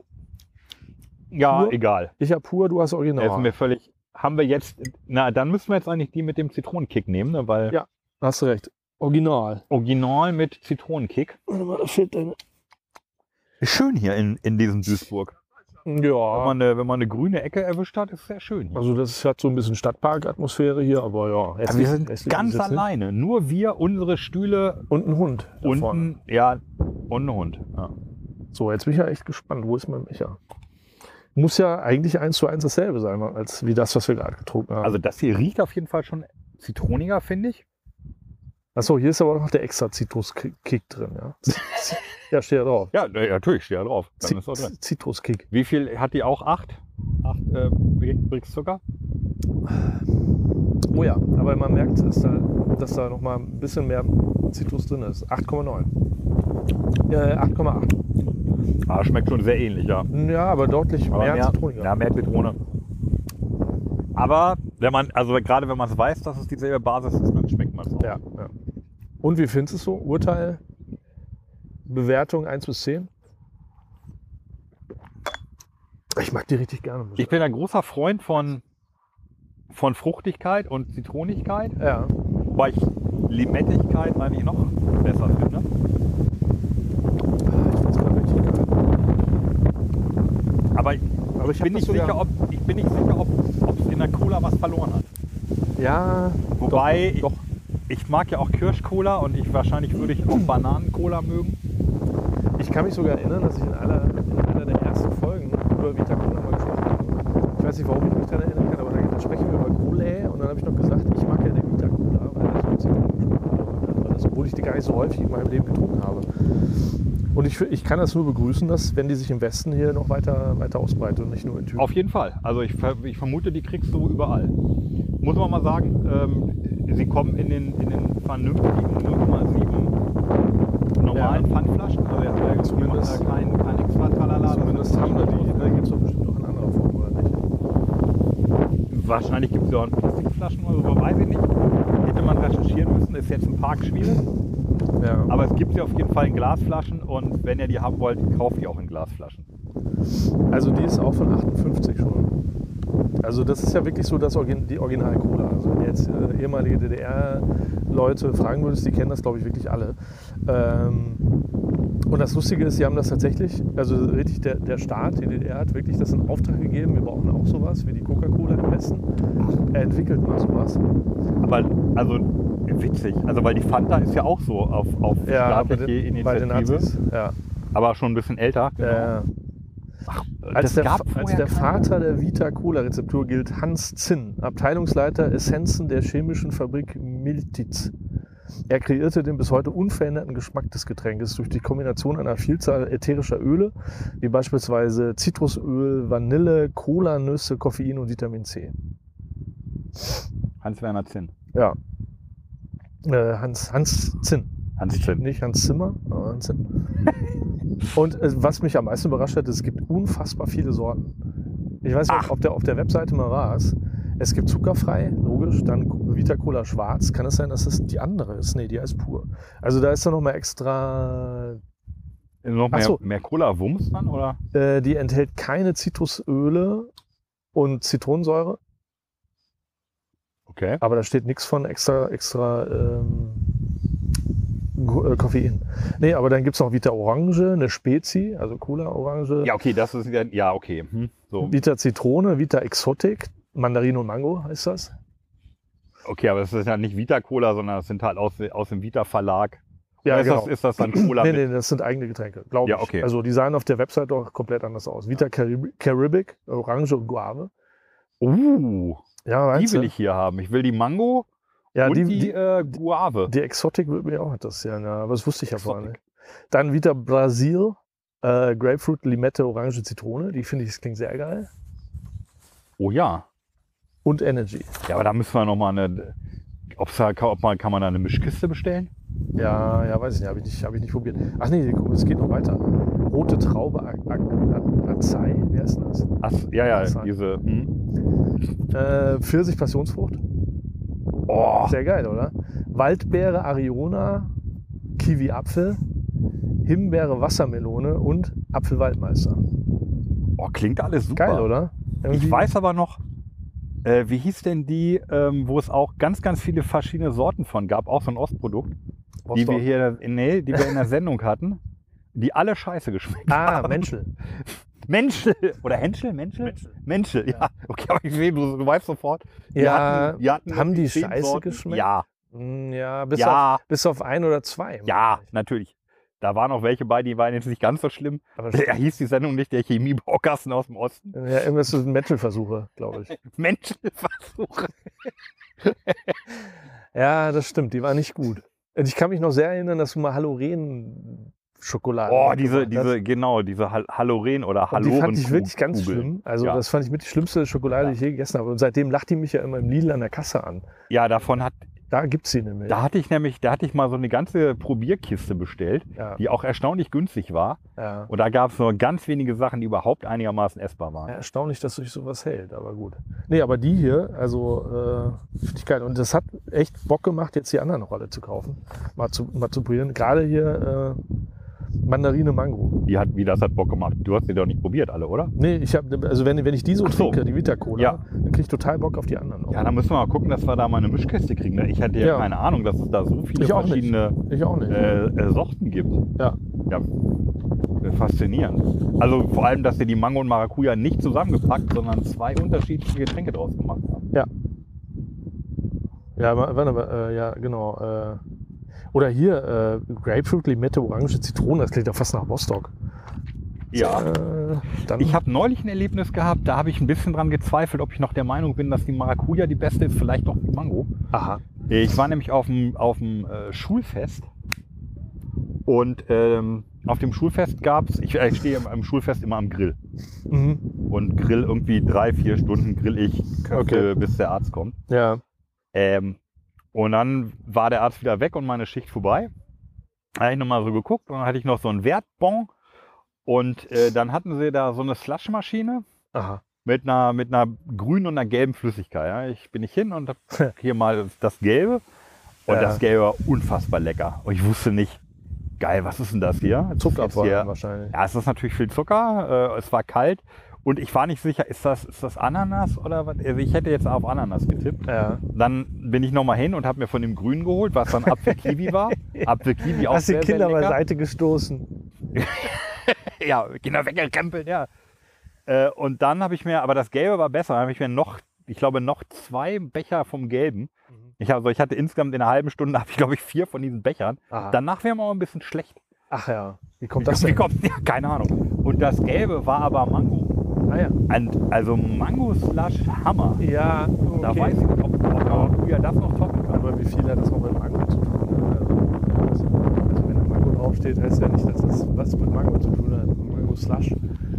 Ja, Pur? egal. Ich habe pur, du hast Original. Ist mir völlig. Haben wir jetzt. Na, dann müssen wir jetzt eigentlich die mit dem Zitronenkick nehmen, ne? Weil Ja. Hast du recht. Original. Original mit Zitronenkick. Warte mal, da fehlt deine. Ist schön hier in, in diesem Duisburg. Wenn Ja. man, eine, wenn man eine grüne Ecke erwischt hat, ist sehr schön. Hier. Also das hat so ein bisschen Stadtpark-Atmosphäre hier, aber ja. Aber wir hässlich- sind hässlich ganz ist es nicht. alleine. Nur wir, unsere Stühle Und ein Hund. da vorne. unten. Ja, und ein Hund. Ja. So, jetzt bin ich ja echt gespannt. Wo ist mein Becher? Muss ja eigentlich eins zu eins dasselbe sein, als wie das, was wir gerade getrunken haben. Also das hier riecht auf jeden Fall schon zitroniger, finde ich. Achso, hier ist aber auch noch der extra Zitrus-Kick drin, ja. Ja, steht ja drauf. Ja, ja, natürlich, steht ja drauf. Dann ist auch drin. Zitruskick. Wie viel hat die auch? Acht? Acht äh, Brix Zucker? Oh ja, aber man merkt, dass da, dass da noch mal ein bisschen mehr Zitrus drin ist. acht Komma neun. Äh, acht Komma acht. Ah, schmeckt schon sehr ähnlich, ja. Ja, aber deutlich Aber mehr, mehr, zitroniger. ja, mehr Zitrone. Aber wenn man, also gerade wenn man es weiß, dass es dieselbe Basis ist, dann schmeckt man es auch. Ja, ja. Und wie findest du es so? Urteil, Bewertung eins bis zehn? Ich mag die richtig gerne. Ich bin ein großer Freund von, von Fruchtigkeit und Zitronigkeit, Ja. wobei ich Limettigkeit eigentlich noch besser finde. Ich find's gerade richtig geil. Aber ich, Aber ich hab bin, das nicht sogar- sicher, ob, ich bin nicht sicher, ob es in der Cola was verloren hat. Ja, Wobei, doch, doch. Ich, ich mag ja auch Kirschcola und ich wahrscheinlich würde ich auch Bananencola mögen. Ich kann mich sogar erinnern, dass ich in einer, in einer der ersten Folgen über Vita Cola mal gesprochen habe. Ich weiß nicht, warum ich mich daran erinnern kann, aber da sprechen wir über Cola und dann habe ich noch gesagt, ich mag ja den Vita Cola, weil das so Zitronengeschmack hat, obwohl ich die gar nicht so häufig in meinem Leben getrunken habe. Und ich, ich kann das nur begrüßen, dass, wenn die sich im Westen hier noch weiter, weiter ausbreitet und nicht nur in Tübingen. Auf jeden Fall. Also ich, ver- ich vermute, die kriegst du überall. Muss man mal sagen, ähm, sie kommen in den, in den vernünftigen null Komma sieben normalen Ja. Pfandflaschen. Also jetzt äh, Zumindest- zumindest kein, kein extra Tralala. Zumindest haben wir die. Da gibt es doch bestimmt noch in anderer Form, oder nicht? Wahrscheinlich gibt es ja auch in Plastikflaschen oder so, weiß ich nicht. Hätte man recherchieren müssen, ist jetzt im Park schwierig. Ja. Aber es gibt sie auf jeden Fall in Glasflaschen und wenn ihr die haben wollt, kauft die auch in Glasflaschen. Also die ist auch von achtundfünfzig schon. Also das ist ja wirklich so das Origin die Original-Cola. Also wenn du jetzt äh, ehemalige D D R-Leute fragen würdest, die kennen das glaube ich wirklich alle. Ähm, und das Lustige ist, sie haben das tatsächlich, also richtig der, der Staat, die D D R hat wirklich das in Auftrag gegeben, wir brauchen auch sowas wie die Coca-Cola im Westen. Er entwickelt mal sowas. Aber also witzig, also weil die Fanta ist ja auch so auf, auf bei staatliche den, bei den Initiative, Nazis. Ja. aber schon ein bisschen älter. Genau. Äh, Ach, Als das der, gab als vorher der keine- Vater der Vita-Cola-Rezeptur gilt Hans Zinn, Abteilungsleiter Essenzen der chemischen Fabrik Miltitz. Er kreierte den bis heute unveränderten Geschmack des Getränkes durch die Kombination einer Vielzahl ätherischer Öle, wie beispielsweise Zitrusöl, Vanille, Cola-Nüsse, Koffein und Vitamin C. Hans-Werner Zinn. Ja. Äh, Hans, Hans Zinn. Hans Nicht, Zinn. nicht Hans Zimmer, aber Hans Zinn. Und äh, was mich am meisten überrascht hat, es gibt unfassbar viele Sorten. Ich weiß nicht, ob der, auf der Webseite mal war es. Es gibt zuckerfrei, logisch, dann Vita Cola schwarz. Kann es sein, dass es die andere ist? Nee, die ist pur. Also da ist dann nochmal extra, Noch Ach mehr, so. mehr Cola-Wumms dann, oder? äh, die enthält keine Zitrusöle und Zitronensäure. Okay. Aber da steht nichts von extra, extra ähm, Go- äh, Koffein. Nee, aber dann gibt es noch Vita Orange, eine Spezi, also Cola Orange. Ja, okay, das ist ja, ja okay. Hm, so. Vita Zitrone, Vita Exotic, Mandarine und Mango heißt das. Okay, aber das ist ja nicht Vita-Cola, sondern das sind halt aus, aus dem Vita-Verlag. Ja, Oder ist, genau. das, ist das dann Cola Nee, mit? nee, das sind eigene Getränke, glaube Ja, ich. okay. Also die sahen auf der Website doch komplett anders aus. Vita Carib Caribic, Orange und Guave. Uh, Ja, die meinst will du? ich hier haben. Ich will die Mango Ja, und die, die, die, äh, Guave. die Exotic würde mir auch interessieren, ja, aber das wusste ich ja vorher Exotic. nicht. Dann Vita Brasil, äh, Grapefruit, Limette, Orange, Zitrone. Die finde ich, das klingt sehr geil. Oh ja. Und Energy. Ja, aber da müssen wir nochmal eine. Ob's da, ob man, kann man da eine Mischkiste bestellen? Ja, ja, weiß ich nicht, habe ich nicht, habe ich nicht probiert. Ach nee, guck, es geht noch weiter. Rote Traube, Ak- Ak- Acai, wie heißt denn das? Ach, ja, ja, Acai. diese. Hm. Äh, Pfirsich, Passionsfrucht. Oh, Sehr geil, oder? Waldbeere, Ariona, Kiwi, Apfel, Himbeere, Wassermelone und Apfelwaldmeister. oh, klingt alles super. Geil, oder? Irgendwie- Ich weiß aber noch, äh, wie hieß denn die, ähm, wo es auch ganz, ganz viele verschiedene Sorten von gab, auch so ein Ostprodukt, die wir Rostock. hier in, nee, die wir in der Sendung hatten, die alle scheiße geschmeckt Ah, haben. Menschel. Menschel. Oder Henschel? Menschel? Menschel. Menschel, ja. Okay, aber ich sehe, du, du weißt sofort. Die Ja, hatten, die hatten haben die zehn scheiße Sorten. geschmeckt? Ja, Mm, Ja, bis, ja, Auf, bis auf ein oder zwei. ja, natürlich. Da waren auch welche bei, die waren jetzt nicht ganz so schlimm. Aber Da hieß die Sendung nicht der Chemiebaukasten aus dem Osten. ja, irgendwas so Menschelversuche, glaube ich. Menschelversuche. Ja, das stimmt, die war nicht gut. Und ich kann mich noch sehr erinnern, dass du mal Haloren Schokolade. Oh, diese, Das- diese, genau, diese Hal- Haloren oder Und die Haloren. fand ich wirklich ganz schlimm. Also Ja. das fand ich mit die schlimmste Schokolade, die ich je gegessen habe. Und seitdem lacht die mich ja immer im Lidl an der Kasse an. Ja, davon hat, Da gibt's sie nämlich. da hatte ich nämlich, da hatte ich mal so eine ganze Probierkiste bestellt, Ja. die auch erstaunlich günstig war. Ja. Und da gab es nur ganz wenige Sachen, die überhaupt einigermaßen essbar waren. Ja, erstaunlich, dass sich sowas hält, aber gut. Nee, aber die hier, also äh, finde ich geil. Und das hat echt Bock gemacht, jetzt die anderen noch alle zu kaufen. Mal zu, mal zu probieren. Gerade hier äh, Mandarine Mango. Die hat, wie das hat Bock gemacht. Du hast die doch nicht probiert, alle, oder? Nee, ich habe, also wenn, wenn ich die so Ach so. trinke, die Vita-Cola, Ja. dann kriege ich total Bock auf die anderen. Auch. Ja, dann müssen wir mal gucken, dass wir da mal eine Mischkiste kriegen. ne? Ich hatte ja, Ja. keine Ahnung, dass es da so viele Ich auch nicht. verschiedene Ich auch nicht. äh, äh, Sorten gibt. Ja. Ja, äh, faszinierend. Also vor allem, dass sie die Mango und Maracuja nicht zusammengepackt, sondern zwei unterschiedliche Getränke draus gemacht haben. Ja. Ja, wa- warte mal, äh, ja, genau. Äh, oder hier, äh, Grapefruit, Limette, Orange, Zitrone, das klingt doch fast nach Rostock. Ja. Äh, dann, Ich habe neulich ein Erlebnis gehabt, da habe ich ein bisschen dran gezweifelt, ob ich noch der Meinung bin, dass die Maracuja die beste ist, vielleicht doch die Mango. Aha. Ich war nämlich auf dem, auf dem äh, Schulfest und ähm, auf dem Schulfest gab es, ich, ich stehe am Schulfest immer am Grill Mhm. und grill irgendwie drei, vier Stunden grill ich, Okay. äh, bis der Arzt kommt. Ja. Ähm, und dann war der Arzt wieder weg und meine Schicht vorbei. Da habe ich nochmal so geguckt und dann hatte ich noch so einen Wertbon und äh, dann hatten sie da so eine Slushmaschine Aha. mit einer, mit einer grünen und einer gelben Flüssigkeit. Ja. Ich bin nicht hin und habe hier mal das Gelbe und Ja. das Gelbe war unfassbar lecker. Und ich wusste nicht, geil, was ist denn das hier? Das ist Zuckerabfall jetzt hier- wahrscheinlich. Ja, es ist natürlich viel Zucker, äh, es war kalt und ich war nicht sicher, ist das, ist das Ananas oder was? Also ich hätte jetzt auf Ananas getippt. Ja. Dann bin ich nochmal hin und habe mir von dem Grünen geholt, was dann Apfel-Kiwi war. Apfel-Kiwi auch Hast die sehr, Kinder sehr lecker. beiseite gestoßen? Ja, Kinder weggekrempelt, ja. Äh, und dann habe ich mir, aber das Gelbe war besser, dann habe ich mir noch, ich glaube, noch zwei Becher vom Gelben. Ich, hab, also ich hatte insgesamt in einer halben Stunde, habe ich glaube ich vier von diesen Bechern. Aha. Danach wäre mir auch ein bisschen schlecht. Ach ja. Wie kommt Das das wie denn? kommt, ja, keine Ahnung. Und das Gelbe war aber Mango. Ah, ja. Und, also Mango-Slush Hammer. Ja, okay. Da weiß ich nicht, ob, ob Maracuja das noch toppen kann. Aber wie viel hat das noch mit Mango zu tun? Also, also wenn da Mango draufsteht, heißt ja nicht, dass das was mit Mango zu tun hat. Mango Slush.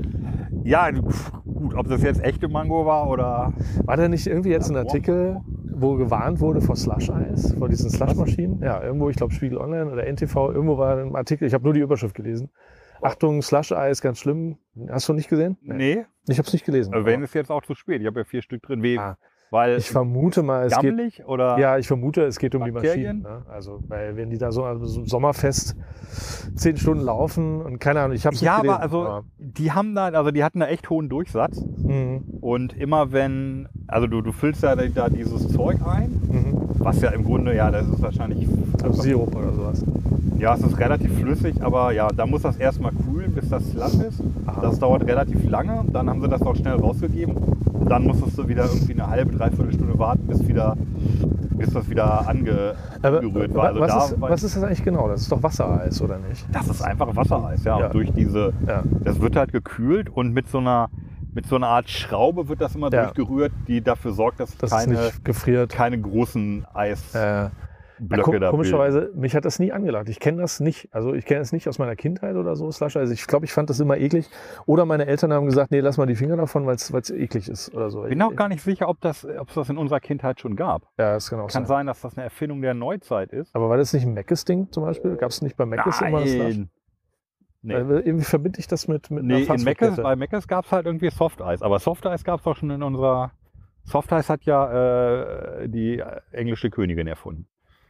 Ja, gut, ob das jetzt echte Mango war oder... War da nicht irgendwie jetzt ein Artikel, wo gewarnt wurde vor Slush-Eis, vor diesen Slush-Maschinen? Ja, irgendwo, ich glaube Spiegel Online oder N T V, irgendwo war ein Artikel, ich habe nur die Überschrift gelesen. Achtung, Slush-Eis, ganz schlimm. Hast du nicht gesehen? Nee, Ich habe es nicht gelesen. also wenn es jetzt auch zu spät. Ich habe ja vier Stück drin. Wie, Ah, weil ich vermute mal, es geht... gammelig oder... Ja, ich vermute, es geht um Bakterien? die Maschinen. Ne? Also, weil wenn die da so, also so im Sommerfest zehn Stunden laufen und keine Ahnung, ich habe es nicht Ja, gelesen. aber also die haben da, also die hatten da echt hohen Durchsatz. Mhm. Und immer wenn, also du, du füllst ja da dieses Zeug ein, Mhm. was ja im Grunde, ja, das ist wahrscheinlich, Also Sirup oder sowas. ja, es ist relativ flüssig, aber ja, da muss das erstmal kühlen, bis das Slash ist. Aha. Das dauert relativ lange. Dann haben sie das auch schnell rausgegeben. Und dann musstest du wieder irgendwie eine halbe, dreiviertel Stunde warten, bis wieder, bis das wieder ange, Aber angerührt war. Also was, da ist, war- was ist das eigentlich genau? Das ist doch Wassereis, oder nicht? das ist einfach Wassereis, ja. Ja. Und durch diese, Ja. das wird halt gekühlt und mit so einer, mit so einer Art Schraube wird das immer Ja. durchgerührt, die dafür sorgt, dass Das keine, ist nicht gefriert. keine großen Eisblöcke Äh, ja, ko da komischerweise, mich hat das nie angelacht. Ich kenne das nicht. Also ich kenne es nicht aus meiner Kindheit oder so, Slush. Also ich glaube, ich fand das immer eklig. Oder meine Eltern haben gesagt, nee, lass mal die Finger davon, weil es eklig ist oder so. Ich bin auch gar nicht sicher, ob das, ob es das in unserer Kindheit schon gab. Ja, das kann auch Kann sein. sein, dass das eine Erfindung der Neuzeit ist. Aber war das nicht ein Meckes-Ding zum Beispiel? Gab es nicht bei Meckes immer das Slush? Nein. Nee, Weil irgendwie verbinde ich das mit, mit nee einer in Meckes, Fastfood-Kette. bei Meckes gab es halt irgendwie Softeis. Aber Softeis gab es auch schon in unserer... Softeis hat ja äh, die englische Königin erfunden.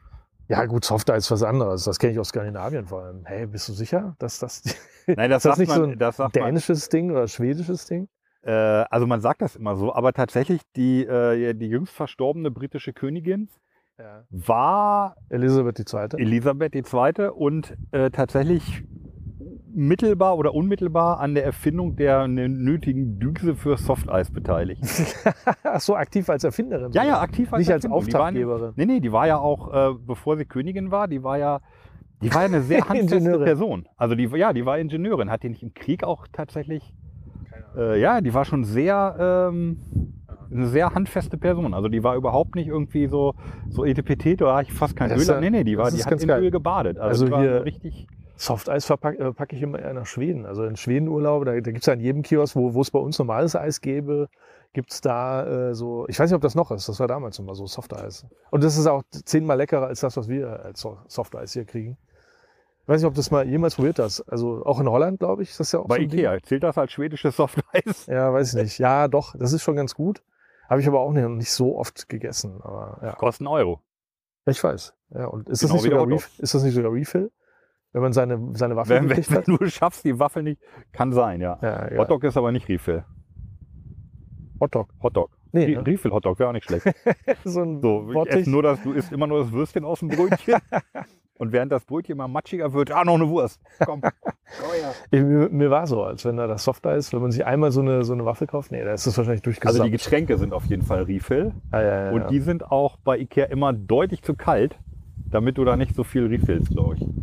Ja gut, Softeis ist was anderes. Das kenne ich aus Skandinavien vor allem. Hey, bist du sicher, dass das... Nein, das ist das sagt nicht man, so ein das sagt man, dänisches Ding oder schwedisches Ding? äh, also man sagt das immer so, aber tatsächlich die, äh, die jüngst verstorbene britische Königin Ja. war Elisabeth die Zweite. Elisabeth die Zweite und äh, tatsächlich mittelbar oder unmittelbar an der Erfindung der nötigen Düse für Softeis beteiligt. Ach so, aktiv als Erfinderin. Ja, ja, aktiv als Nicht als Erfindung. Die war- Auftraggeberin. Nee, nee, die war ja auch, äh, bevor sie Königin war, die war ja, die war ja eine sehr handfeste Ingenieurin. Person. Also die, ja, die war Ingenieurin. Hat die nicht im Krieg auch tatsächlich, äh, ja, die war schon sehr, ähm, eine sehr handfeste Person. Also die war überhaupt nicht irgendwie so, so etepetete, da habe ich fast kein Das Öl. ist ja- Nee, nee, die, war, das die ist hat ganz in geil. Öl gebadet. Also, Also die war hier- richtig... Softeis verpacke äh, packe ich immer eher nach Schweden. Also in Schwedenurlaub, da, da gibt es ja in jedem Kiosk, wo wo es bei uns normales Eis gäbe, gibt es da äh, so, ich weiß nicht, ob das noch ist, das war damals immer so Softeis. Und das ist auch zehnmal leckerer als das, was wir als So- Softeis hier kriegen. Ich weiß nicht, ob das mal jemals probiert hast. Also auch in Holland, glaube ich, ist das ja auch Bei so ein Ding. Ikea, zählt das als schwedisches Softeis? Ja, weiß ich nicht. Ja, doch, das ist schon ganz gut. Habe ich aber auch nicht, nicht so oft gegessen. Aber ja, Kostet einen Euro. ich weiß. Ja, und ist, Genau das nicht wie der sogar Hotdog. Ref- ist das nicht sogar Refill? Wenn man seine, seine Waffel Wenn, wenn, gekriegt wenn hat? du es schaffst, die Waffel nicht, kann sein, ja. Ja, ja. Hotdog ist aber nicht Refill. Hotdog. Hotdog. Nee, Re- ne? Refill Hotdog wäre auch nicht schlecht. so ein So, ich Bottich. esse nur das, du isst immer nur das Würstchen aus dem Brötchen. Und während das Brötchen immer matschiger wird, ah, noch eine Wurst. Komm. Oh, ja. Ich, mir, mir war so, als wenn da das Softeis, wenn man sich einmal so eine, so eine Waffel kauft, nee, da ist das wahrscheinlich durchgesamt. Also die Getränke sind auf jeden Fall Refill. ja, ja, ja, Und ja. die sind auch bei Ikea immer deutlich zu kalt, damit du da nicht so viel refillst, glaube ich.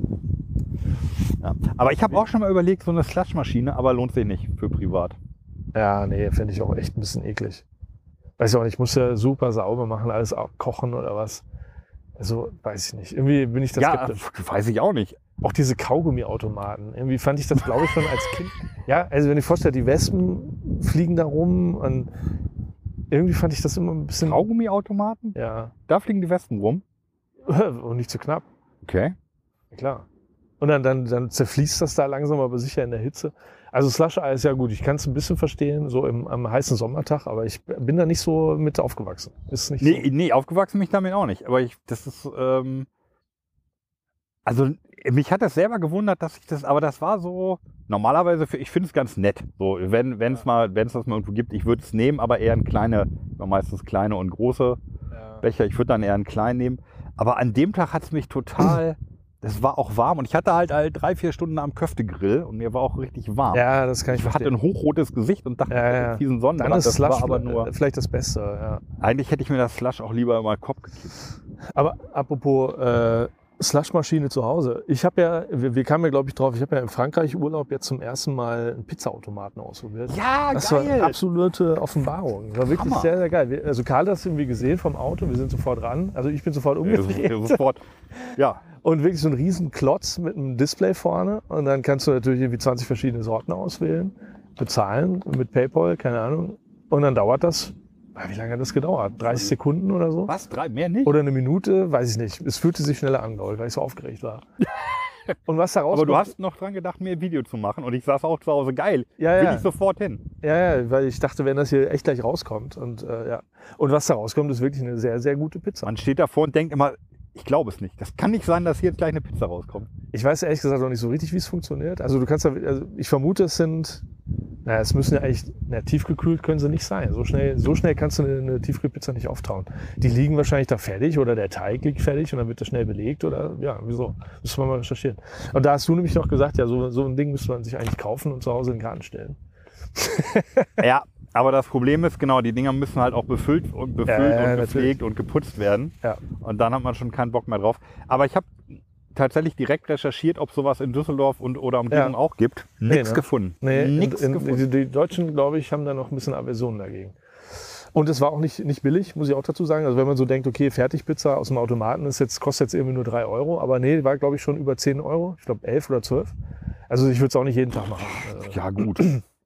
Ja. Aber ich habe auch schon mal überlegt, so eine Slushmaschine, aber lohnt sich nicht für privat. Ja, nee, finde ich auch echt ein bisschen eklig. Weiß ich auch nicht, ich muss ja super sauber machen, alles auch kochen oder was. Also, weiß ich nicht. Irgendwie bin ich da Ja, skeptisch. pf, weiß ich auch nicht. Auch diese Kaugummiautomaten. Irgendwie fand ich das, glaube ich, schon als Kind. Ja, also wenn ich vorstelle, die Wespen fliegen da rum und irgendwie fand ich das immer ein bisschen. Kaugummiautomaten? Ja. Da fliegen die Wespen rum. Und nicht zu knapp. Okay. Ja, klar. Und dann, dann, dann zerfließt das da langsam, aber sicher in der Hitze. Also Slush-Eis, ja gut, ich kann es ein bisschen verstehen, so im, am heißen Sommertag, aber ich bin da nicht so mit aufgewachsen. Ist nicht Nee, so. nee, aufgewachsen bin ich damit auch nicht. Aber ich, das ist, ähm, also mich hat das selber gewundert, dass ich das, aber das war so, normalerweise, für, ich finde es ganz nett. So, wenn es mal, wenn es das mal irgendwo gibt, ich würde es nehmen, aber eher ein kleine, meistens kleine und große Ja. Becher. Ich würde dann eher einen kleinen nehmen. Aber an dem Tag hat es mich total, das war auch warm und ich hatte halt, halt drei, vier Stunden am Köftegrill und mir war auch richtig warm. Ja, das kann ich Ich hatte verstehen. ein hochrotes Gesicht und dachte, Ja, ich ja. hatte diesen Dann Sonnenbrand. ist Das Slush war aber nur, vielleicht das Beste, ja. eigentlich hätte ich mir das Slush auch lieber mal Kopf gekippt. Aber apropos äh, Slushmaschine zu Hause. Ich habe ja, wir, wir kamen ja glaube ich drauf, ich habe ja in Frankreich Urlaub jetzt zum ersten Mal einen Pizzaautomaten ausprobiert. Ja, Das war eine absolute Offenbarung. War wirklich Hammer. sehr, sehr geil. Wir, also Karl hat das irgendwie gesehen vom Auto, wir sind sofort ran. Also ich bin sofort Ja, das ist- umgedreht. das ist sofort, ja, Und wirklich so ein riesen Klotz mit einem Display vorne. Und dann kannst du natürlich irgendwie zwanzig verschiedene Sorten auswählen, bezahlen mit PayPal, keine Ahnung. Und dann dauert das, wie lange hat das gedauert? dreißig Sekunden oder so? was? Drei? Mehr nicht? Oder eine Minute, weiß ich nicht. Es fühlte sich schneller an, glaube ich, weil ich so aufgeregt war. Und was da Aber rauskommt, du hast noch dran gedacht, mir ein Video zu machen und ich saß auch zu Hause, geil, Ja, will ja. ich sofort hin. ja, ja, weil ich dachte, wenn das hier echt gleich rauskommt. Und, äh, ja. und was da rauskommt, ist wirklich eine sehr, sehr gute Pizza. Man steht davor und denkt immer, ich glaube es nicht. Das kann nicht sein, dass hier jetzt gleich eine Pizza rauskommt. Ich weiß ehrlich gesagt noch nicht so richtig, wie es funktioniert. Also du kannst da, also ich vermute, es sind, naja, es müssen ja eigentlich, na, tiefgekühlt können sie nicht sein. So schnell, so schnell kannst du eine, eine Tiefkühlpizza nicht auftauen. Die liegen wahrscheinlich da fertig oder der Teig liegt fertig und dann wird das schnell belegt oder, ja, wieso? Müssen wir mal recherchieren. Und da hast du nämlich noch gesagt, ja, so, so ein Ding müsste man sich eigentlich kaufen und zu Hause in den Garten stellen. Ja, aber das Problem ist, genau, die Dinger müssen halt auch befüllt und befüllt Ja, ja, und natürlich. gepflegt und geputzt werden. Ja. Und dann hat man schon keinen Bock mehr drauf. Aber ich habe tatsächlich direkt recherchiert, ob sowas in Düsseldorf und oder Umgebung Ja. auch gibt. Nee, Nichts ne? gefunden. Nee, Nichts in, in, gefunden. die, die Deutschen, glaube ich, haben da noch ein bisschen Aversion dagegen. Und es war auch nicht, nicht billig, muss ich auch dazu sagen. Also wenn man so denkt, okay, Fertigpizza aus dem Automaten ist jetzt, kostet jetzt irgendwie nur drei Euro. Aber nee, war, glaube ich, schon über zehn Euro. Ich glaube elf oder zwölf. Also ich würde es auch nicht jeden Tag machen. Äh, Ja, gut.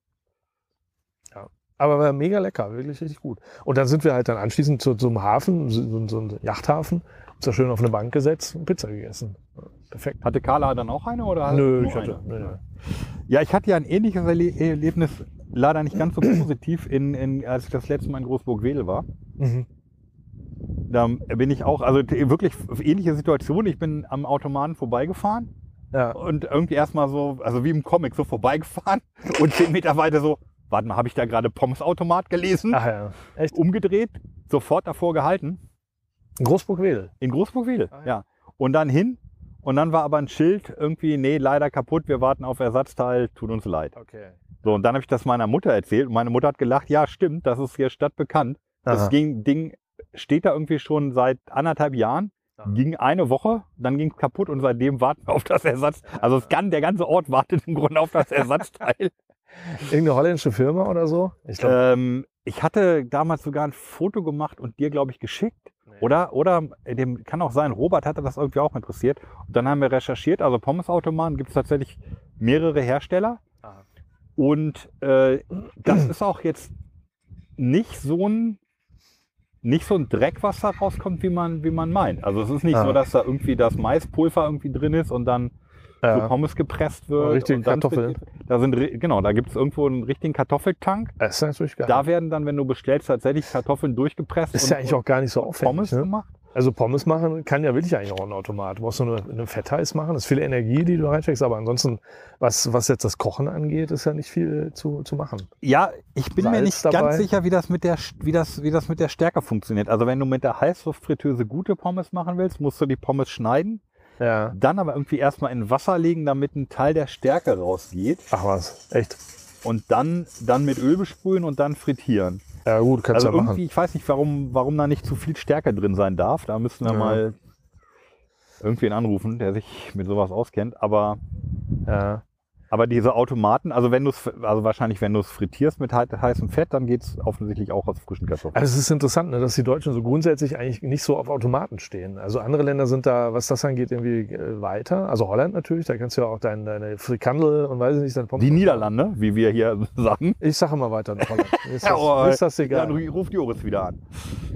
Aber war mega lecker, wirklich richtig gut. Und dann sind wir halt dann anschließend zu, zum Hafen, so, so ein Yachthafen, uns da schön auf eine Bank gesetzt und Pizza gegessen. Perfekt. Hatte Carla dann auch eine? Oder Nö, nur ich hatte, eine? nö, nö. Ja, ich hatte ja ein ähnliches Erle Erlebnis, leider nicht ganz so positiv, in, in, als ich das letzte Mal in Großburg-Wedel war. Mhm. Da bin ich auch, also t- wirklich ähnliche Situation. Ich bin am Automaten vorbeigefahren Ja. und irgendwie erstmal so, also wie im Comic, so vorbeigefahren und zehn Meter weiter so, warte mal, habe ich da gerade Pommesautomat gelesen? Ach ja, echt? Umgedreht, sofort davor gehalten. In Großburg-Wedel. In Großburg-Wedel, Ah, ja. ja. Und dann hin und dann war aber ein Schild irgendwie, nee, leider kaputt, wir warten auf Ersatzteil, tut uns leid. Okay. So, und dann habe ich das meiner Mutter erzählt und meine Mutter hat gelacht, ja stimmt, das ist hier stadtbekannt. Das Aha. ging, Ding steht da irgendwie schon seit anderthalb Jahren, Aha. ging eine Woche, dann ging es kaputt und seitdem warten wir auf das Ersatz. Also es kann, der ganze Ort wartet im Grunde auf das Ersatzteil. Irgendeine holländische Firma oder so? Ich glaube. ähm, ich hatte damals sogar ein Foto gemacht und dir, glaube ich, geschickt. Nee. Oder, oder dem kann auch sein, Robert hatte das irgendwie auch interessiert. Und dann haben wir recherchiert, also Pommesautomaten gibt es tatsächlich mehrere Hersteller. Aha. Und äh, das ist auch jetzt nicht so ein nicht so ein Dreck, was da rauskommt, wie man, wie man meint. Also es ist nicht Ah. so, dass da irgendwie das Maispulver irgendwie drin ist und dann Ja. so Pommes gepresst wird. Richtige und dann Kartoffeln. Da sind, ri- genau, da gibt es irgendwo einen richtigen Kartoffeltank. Das ist natürlich geil. Da werden dann, wenn du bestellst, tatsächlich Kartoffeln durchgepresst ist und, ja eigentlich auch gar nicht so und aufwendig. Pommes Ne? gemacht. Also Pommes machen kann ja wirklich eigentlich auch ein Automat. Du brauchst nur eine, eine Fettheiß machen, das ist viel Energie, die du reinsteckst, aber ansonsten, was, was jetzt das Kochen angeht, ist ja nicht viel zu, zu machen. Ja, ich bin mir Salz nicht dabei. ganz sicher, wie das, mit der, wie, das, wie das mit der Stärke funktioniert. Also wenn du mit der Heißluftfritteuse gute Pommes machen willst, musst du die Pommes schneiden, Ja. dann aber irgendwie erstmal in Wasser legen, damit ein Teil der Stärke rausgeht Ach was, echt? und dann, dann mit Öl besprühen und dann frittieren. Ja gut, kannst Also du ja irgendwie, machen. ich weiß nicht, warum, warum da nicht zu viel Stärke drin sein darf. Da müssen wir Ja. mal irgendwen anrufen, der sich mit sowas auskennt. Aber, Ja. aber diese Automaten, also wenn du es, also wahrscheinlich, wenn du es frittierst mit hei- heißem Fett, dann geht es offensichtlich auch aus frischen Kartoffeln. Also es ist interessant, ne, dass die Deutschen so grundsätzlich eigentlich nicht so auf Automaten stehen. Also andere Länder sind da, was das angeht, irgendwie äh, weiter. Also Holland natürlich, da kannst du ja auch dein, deine Frikandel und weiß ich nicht, dein Pommes. Die Niederlande, wie wir hier sagen. Ich sage mal weiter in Holland. Ist das, Oh, ist das egal. Dann ruft Joris wieder an.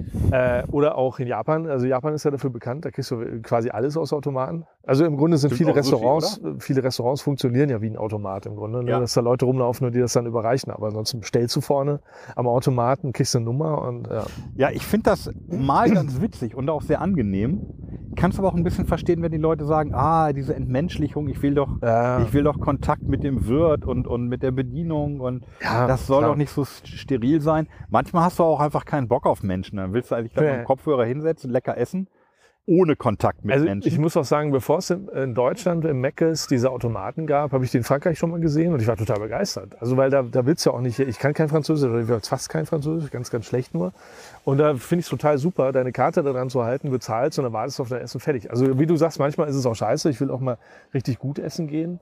Äh, oder auch in Japan. Also Japan ist ja dafür bekannt, da kriegst du quasi alles aus Automaten. Also im Grunde sind Stimmt viele auch Sushi, Restaurants, viele Restaurants funktionieren ja wie ein Automat im Grunde. Ne? Ja. Dass da Leute rumlaufen und die das dann überreichen. Aber ansonsten bestellst du vorne am Automaten, kriegst eine Nummer und ja. Ja, ich finde das mal ganz witzig und auch sehr angenehm. Kannst aber auch ein bisschen verstehen, wenn die Leute sagen, ah, diese Entmenschlichung, ich will doch, Ja. ich will doch Kontakt mit dem Wirt und, und mit der Bedienung und Ja, das soll klar. doch nicht so steril sein. Manchmal hast du auch einfach keinen Bock auf Menschen. Dann willst du eigentlich gleich Ja. mit dem Kopfhörer hinsetzen, lecker essen, ohne Kontakt mit Also Menschen. ich muss auch sagen, bevor es in, in Deutschland im Meckes diese Automaten gab, habe ich den in Frankreich schon mal gesehen und ich war total begeistert. Also weil da, da willst du ja auch nicht, ich kann kein Französisch, oder ich will fast kein Französisch, ganz, ganz schlecht nur. Und da finde ich es total super, deine Karte da dran zu halten, bezahlst und dann wartest du auf dein Essen fertig. Also wie du sagst, manchmal ist es auch scheiße, ich will auch mal richtig gut essen gehen.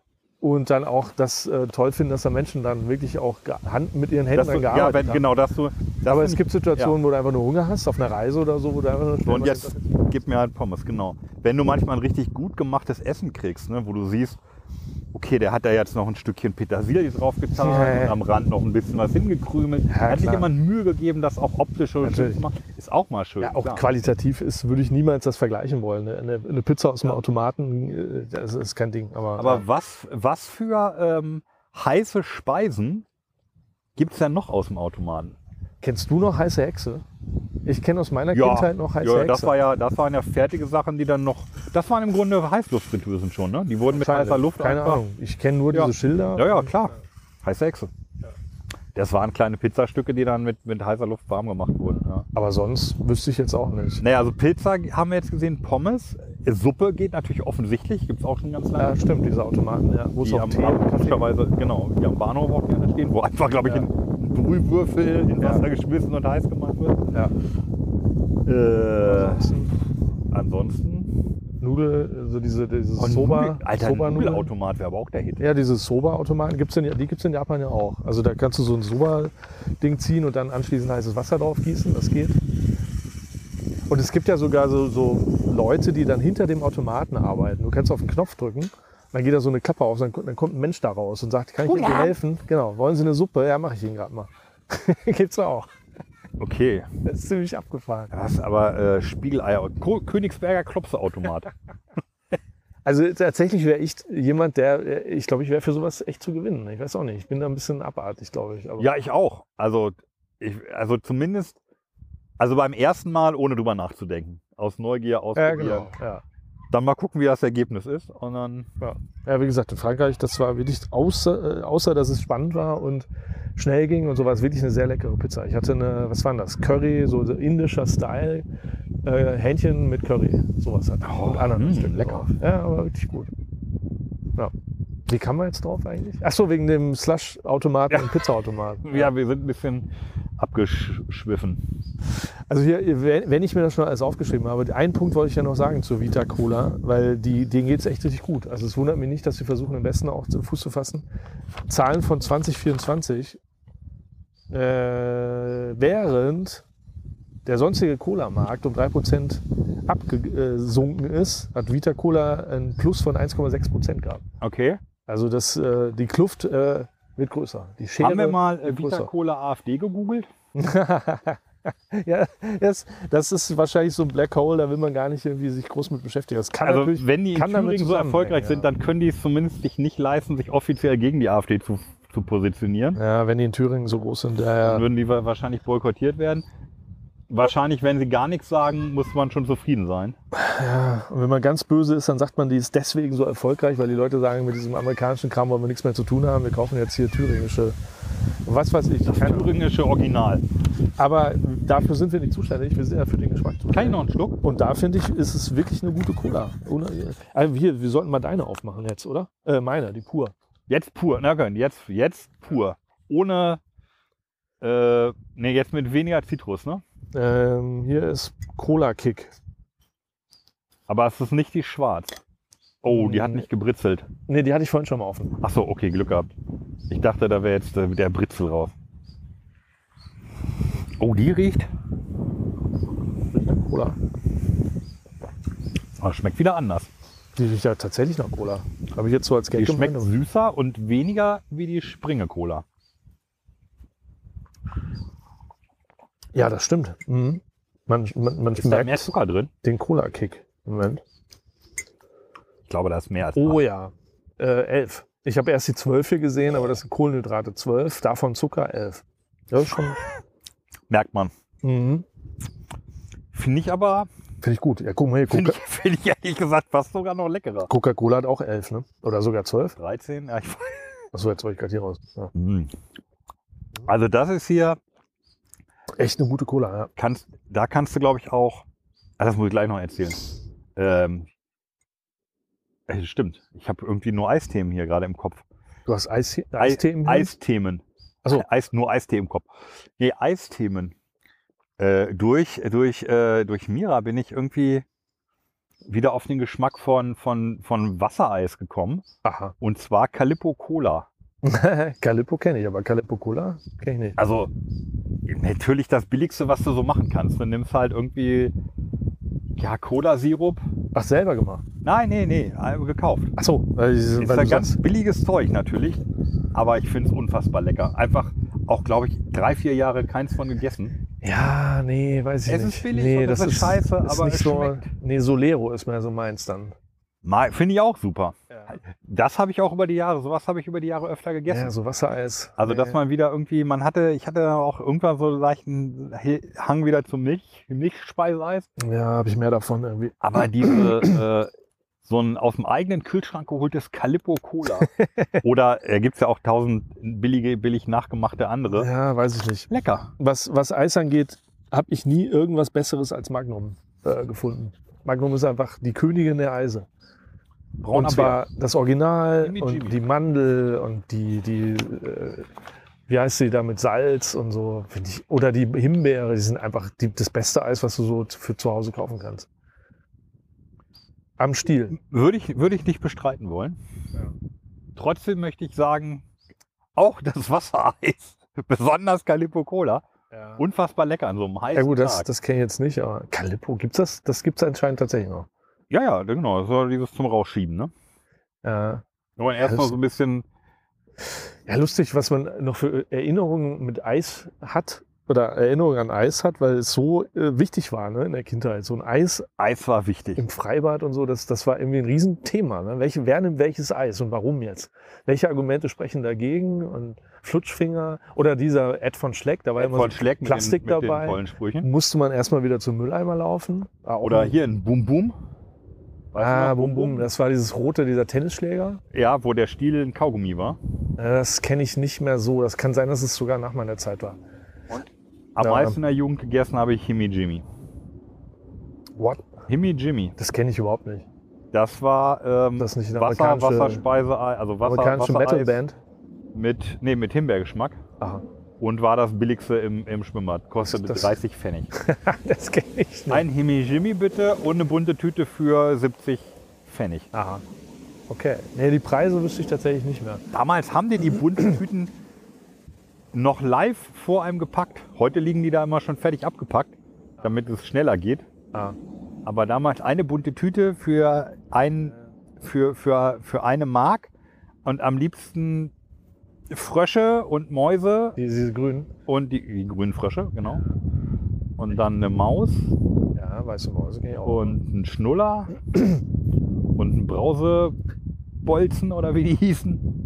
Und dann auch das äh, toll finden, dass da Menschen dann wirklich auch ge- Hand mit ihren Händen dass dran du, ja, gearbeitet wenn, haben. genau, dass du. dass Aber du- es gibt Situationen, wo du einfach nur Hunger hast, auf einer Reise oder so, wo du einfach nur schnell Und mal jetzt gib mir halt Pommes, genau. Wenn du manchmal ein richtig gut gemachtes Essen kriegst, ne, wo du siehst, okay, der hat da jetzt noch ein Stückchen Petersilie drauf getan Ja, ja. und am Rand noch ein bisschen was hingekrümelt. Ja, hat sich klar. jemand Mühe gegeben, das auch optisch so schön Natürlich. zu machen. Ist auch mal schön. Ja, auch klar. qualitativ ist, würde ich niemals das vergleichen wollen. Eine, eine Pizza aus dem Automaten, äh, das ist kein Ding. Aber, Aber ja. was, was für ähm, heiße Speisen gibt es denn noch aus dem Automaten? Kennst du noch heiße Hexe? Ich kenne aus meiner Kindheit noch heiße ja, Hexe. das war ja, das waren ja fertige Sachen, die dann noch, das waren im Grunde Heißluftfritteusen schon, ne? Die wurden mit Wahrscheinlich. heißer Luft Keine einfach. Ahnung. Ich kenne nur Ja. diese Schilder. Ja, ja, klar. Heiße Hexe. Das waren kleine Pizzastücke, die dann mit, mit heißer Luft warm gemacht wurden. Ja. Aber sonst wüsste ich jetzt auch nicht. Naja, also Pizza haben wir jetzt gesehen, Pommes. Suppe geht natürlich offensichtlich, gibt es auch schon ganz lange. Ja, stimmt, diese Automaten, ja. Wo es die auch am, Tee am, und Kaffee- typischerweise, genau, die am Bahnhof auch gerne stehen, wo einfach, glaube ich, Ja. ein Brühwürfel in Wasser Ja. geschmissen und heiß gemacht wird. Ja. Äh, Ansonsten ansonsten. Nudel, so diese, dieses Oh, Soba, Nudel- Alter, Soba-Nudeln. Nudelautomat wäre aber auch der Hit. Ja, diese Soba-Automaten, gibt's in, die gibt es in Japan ja auch. Also da kannst du so ein Soba-Ding ziehen und dann anschließend heißes Wasser drauf gießen, das geht. Und es gibt ja sogar so, so Leute, die dann hinter dem Automaten arbeiten. Du kannst auf den Knopf drücken, dann geht da so eine Klappe auf, dann, dann kommt ein Mensch da raus und sagt, kann ich Ihnen helfen? Genau, wollen Sie eine Suppe? Ja, mache ich Ihnen gerade mal. Gibt's auch. Okay. Das ist ziemlich abgefahren. Das aber äh, Spiegeleier. Ko Königsberger Klopseautomat. Also tatsächlich wäre ich jemand, der, ich glaube, ich wäre für sowas echt zu gewinnen. Ich weiß auch nicht, ich bin da ein bisschen abartig, glaube ich. Aber Ja, ich auch. Also, ich, also zumindest, also beim ersten Mal ohne drüber nachzudenken. Aus Neugier ja, ausprobieren. genau. Ja. Dann mal gucken, wie das Ergebnis ist. Und dann, Ja. ja, wie gesagt, in Frankreich, das war wirklich, außer, äh, außer dass es spannend war und schnell ging und so, war es wirklich eine sehr leckere Pizza. Ich hatte eine, was war denn das? Curry, so indischer Style, äh, Hähnchen mit Curry, sowas hat. Oh, und Ananas. mh, lecker. drauf. Ja, aber wirklich gut. Ja. Wie kam man jetzt drauf eigentlich? Ach so, wegen dem Slush-Automaten Ja. und Pizza-Automaten. ja, wir sind ein bisschen abgeschwiffen. Also hier, wenn wenn ich mir das schon alles aufgeschrieben habe, einen Punkt wollte ich ja noch sagen zur Vita Cola, weil die, denen geht es echt richtig gut. Also es wundert mich nicht, dass sie versuchen, im Westen auch Fuß zu fassen. Zahlen von zwanzig vierundzwanzig, äh, während der sonstige Cola-Markt um drei Prozent abgesunken ist, hat Vita Cola ein Plus von eins Komma sechs Prozent gehabt. Okay. Also das, äh, die Kluft äh, wird größer. Die Schere Haben wir mal äh, wird Vita größer. Cola AfD gegoogelt? Ja, das, das ist wahrscheinlich so ein Black Hole, da will man gar nicht irgendwie sich groß mit beschäftigen. Das kann Also natürlich, wenn die in kann damit Thüringen so erfolgreich sind, zusammenhängen, dann können die es zumindest sich nicht leisten, sich offiziell gegen die AfD zu, zu positionieren. ja. Ja, wenn die in Thüringen so groß sind, Dann ja, würden die wa- wahrscheinlich boykottiert werden. Wahrscheinlich, wenn sie gar nichts sagen, muss man schon zufrieden sein. ja. Und wenn man ganz böse ist, dann sagt man, die ist deswegen so erfolgreich, weil die Leute sagen, mit diesem amerikanischen Kram wollen wir nichts mehr zu tun haben. Wir kaufen jetzt hier thüringische, was weiß ich. Das keine- thüringische Original. Aber dafür sind wir nicht zuständig, wir sind ja für den Geschmack zuständig. Kann ich noch einen Schluck? Und da finde ich, ist es wirklich eine gute Cola. Ohne, also wir, wir sollten mal deine aufmachen jetzt, oder? Äh, meine, die pur. Jetzt pur. Na können, jetzt, jetzt pur. Ohne, äh, ne, jetzt mit weniger Zitrus, ne? Ähm, hier ist Cola Kick. Aber es ist nicht die schwarz. Oh, die hat nicht gebritzelt. Ne, die hatte ich vorhin schon mal offen. Ach so, okay, Glück gehabt. Ich dachte, da wäre jetzt äh, der Britzel raus. Oh, die riecht. Cola. Aber schmeckt wieder anders. Die riecht ja tatsächlich nach Cola. Habe ich jetzt so als Gag Die schmeckt gemeint. süßer und weniger wie die Springe-Cola. Ja, das stimmt. Mhm. Man, man, man Ist da mehr merkt Zucker drin? den Cola Kick. Moment. Ich glaube, da ist mehr als Oh acht. ja, äh, elf. Ich habe erst die zwölf hier gesehen, aber das sind Kohlenhydrate zwölf, davon Zucker elf. Das ist schon. Merkt man. Mhm. Finde ich aber, Finde ich gut. Ja, guck mal hier, finde Coca- ich, find ich ehrlich gesagt fast sogar noch leckerer. Coca-Cola hat auch elf, ne? Oder sogar zwölf. dreizehn? Ja, ich weiß. Achso, jetzt wollte ich gerade hier raus. Ja. Mm. Also das ist hier, Echt eine gute Cola, ja. kannst, da kannst du glaube ich auch, ah, das muss ich gleich noch erzählen. Ähm, äh, stimmt, ich habe irgendwie nur Eisthemen hier gerade im Kopf. Du hast Eis, Ei- Eistee im Hirn? Eisthemen. Ach so. Eis, nur Eistee im Kopf. Nee, Eisthemen. Äh, durch, durch, äh, durch Mira bin ich irgendwie wieder auf den Geschmack von, von, von Wassereis gekommen. Aha. Und zwar Calippo Cola. Calippo kenne ich, aber Calippo Cola kenne ich nicht. Also natürlich das Billigste, was du so machen kannst. Du nimmst halt irgendwie ja, Cola-Sirup. Ach, selber gemacht? Nein, nee, nee, äh, gekauft. Achso, weil, Ist weil ein du ganz sagst, billiges Zeug natürlich, aber ich finde es unfassbar lecker. Einfach auch, glaube ich, drei, vier Jahre keins von gegessen. ja, nee, weiß ich Es nicht. ist billig nee, und es das ist scheiße, aber nicht es so, schmeckt. nee, Solero ist mehr so meins dann. Mal- Finde ich auch super. Ja, Das habe ich auch über die Jahre, sowas habe ich über die Jahre öfter gegessen. ja so Wassereis. Also, nee. dass man wieder irgendwie, man hatte, ich hatte auch irgendwann so leichten Hang wieder zum Milch, Milchspeiseeis. Ja, habe ich mehr davon irgendwie. Aber diese, äh, so ein aus dem eigenen Kühlschrank geholtes Calippo Cola. Oder äh, gibt es ja auch tausend billige, billig nachgemachte andere. Ja, weiß ich nicht. Lecker. Was, was Eis angeht, habe ich nie irgendwas Besseres als Magnum äh, gefunden. Magnum ist einfach die Königin der Eise. Brauner Und zwar das Original Jimmy und Jimmy. die Mandel und die, die äh, wie heißt sie da mit Salz und so. Find ich, oder die Himbeere, die sind einfach die, das beste Eis, was du so für zu Hause kaufen kannst. Am Stiel. Würde ich, würde ich nicht bestreiten wollen. Ja. Trotzdem möchte ich sagen, auch das Wassereis, besonders Calippo Cola, Ja, unfassbar lecker an so einem heißen ja gut, das, Tag. das kenne ich jetzt nicht, aber Calippo, gibt's das? Das gibt es anscheinend tatsächlich noch. Ja, ja, genau. Das war dieses zum Rausschieben, ne? Ja. Nur erstmal das- so ein bisschen. Ja, lustig, was man noch für Erinnerungen mit Eis hat oder Erinnerungen an Eis hat, weil es so äh, wichtig war, ne, in der Kindheit. So ein Eis Eis war wichtig. im Freibad und so, das, das war irgendwie ein Riesenthema. Ne? Welche, wer nimmt welches Eis und warum jetzt? Welche Argumente sprechen dagegen? Und Flutschfinger oder dieser Ed von Schleck, da war immer Von so Schleck mit Plastik den, mit dabei. den tollen Sprüchen. Musste man erstmal wieder zum Mülleimer laufen. War auch Oder ein- hier ein Bum Bum. Weißt du Ah, noch, Bum Bum, das war dieses rote, dieser Tennisschläger. Ja, wo der Stiel ein Kaugummi war. Äh, Das kenne ich nicht mehr so. Das kann sein, dass es sogar nach meiner Zeit war. Am Ja. meisten in der Jugend gegessen habe ich Himi Jimmy. What? Himi Jimmy. Das kenne ich überhaupt nicht. Das war ähm, Das ist nicht eine Wasser, amerikanische- Wasserspeiseei, also Wasser, Amerikanische Wassereis Metalband. mit, nee, mit Himbeergeschmack. Aha. Und war das billigste im, im Schwimmbad. Kostete Das- dreißig Pfennig. Das kenne ich nicht. Ein Himi Jimmy bitte und eine bunte Tüte für siebzig Pfennig. Aha. Okay. Nee, die Preise wüsste ich tatsächlich nicht mehr. Damals haben die die bunten Tüten noch live vor einem gepackt. Heute liegen die da immer schon fertig abgepackt. damit es schneller geht. Ah. Aber damals eine bunte Tüte für, ein, für, für, für eine Mark und am liebsten Frösche und Mäuse. Diese, diese grünen. Und die, die grünen Frösche, genau. Und dann eine Maus. Ja, weiße Mäuse kenne ich auch. Und ein Schnuller. Und ein Brausebolzen oder wie die hießen.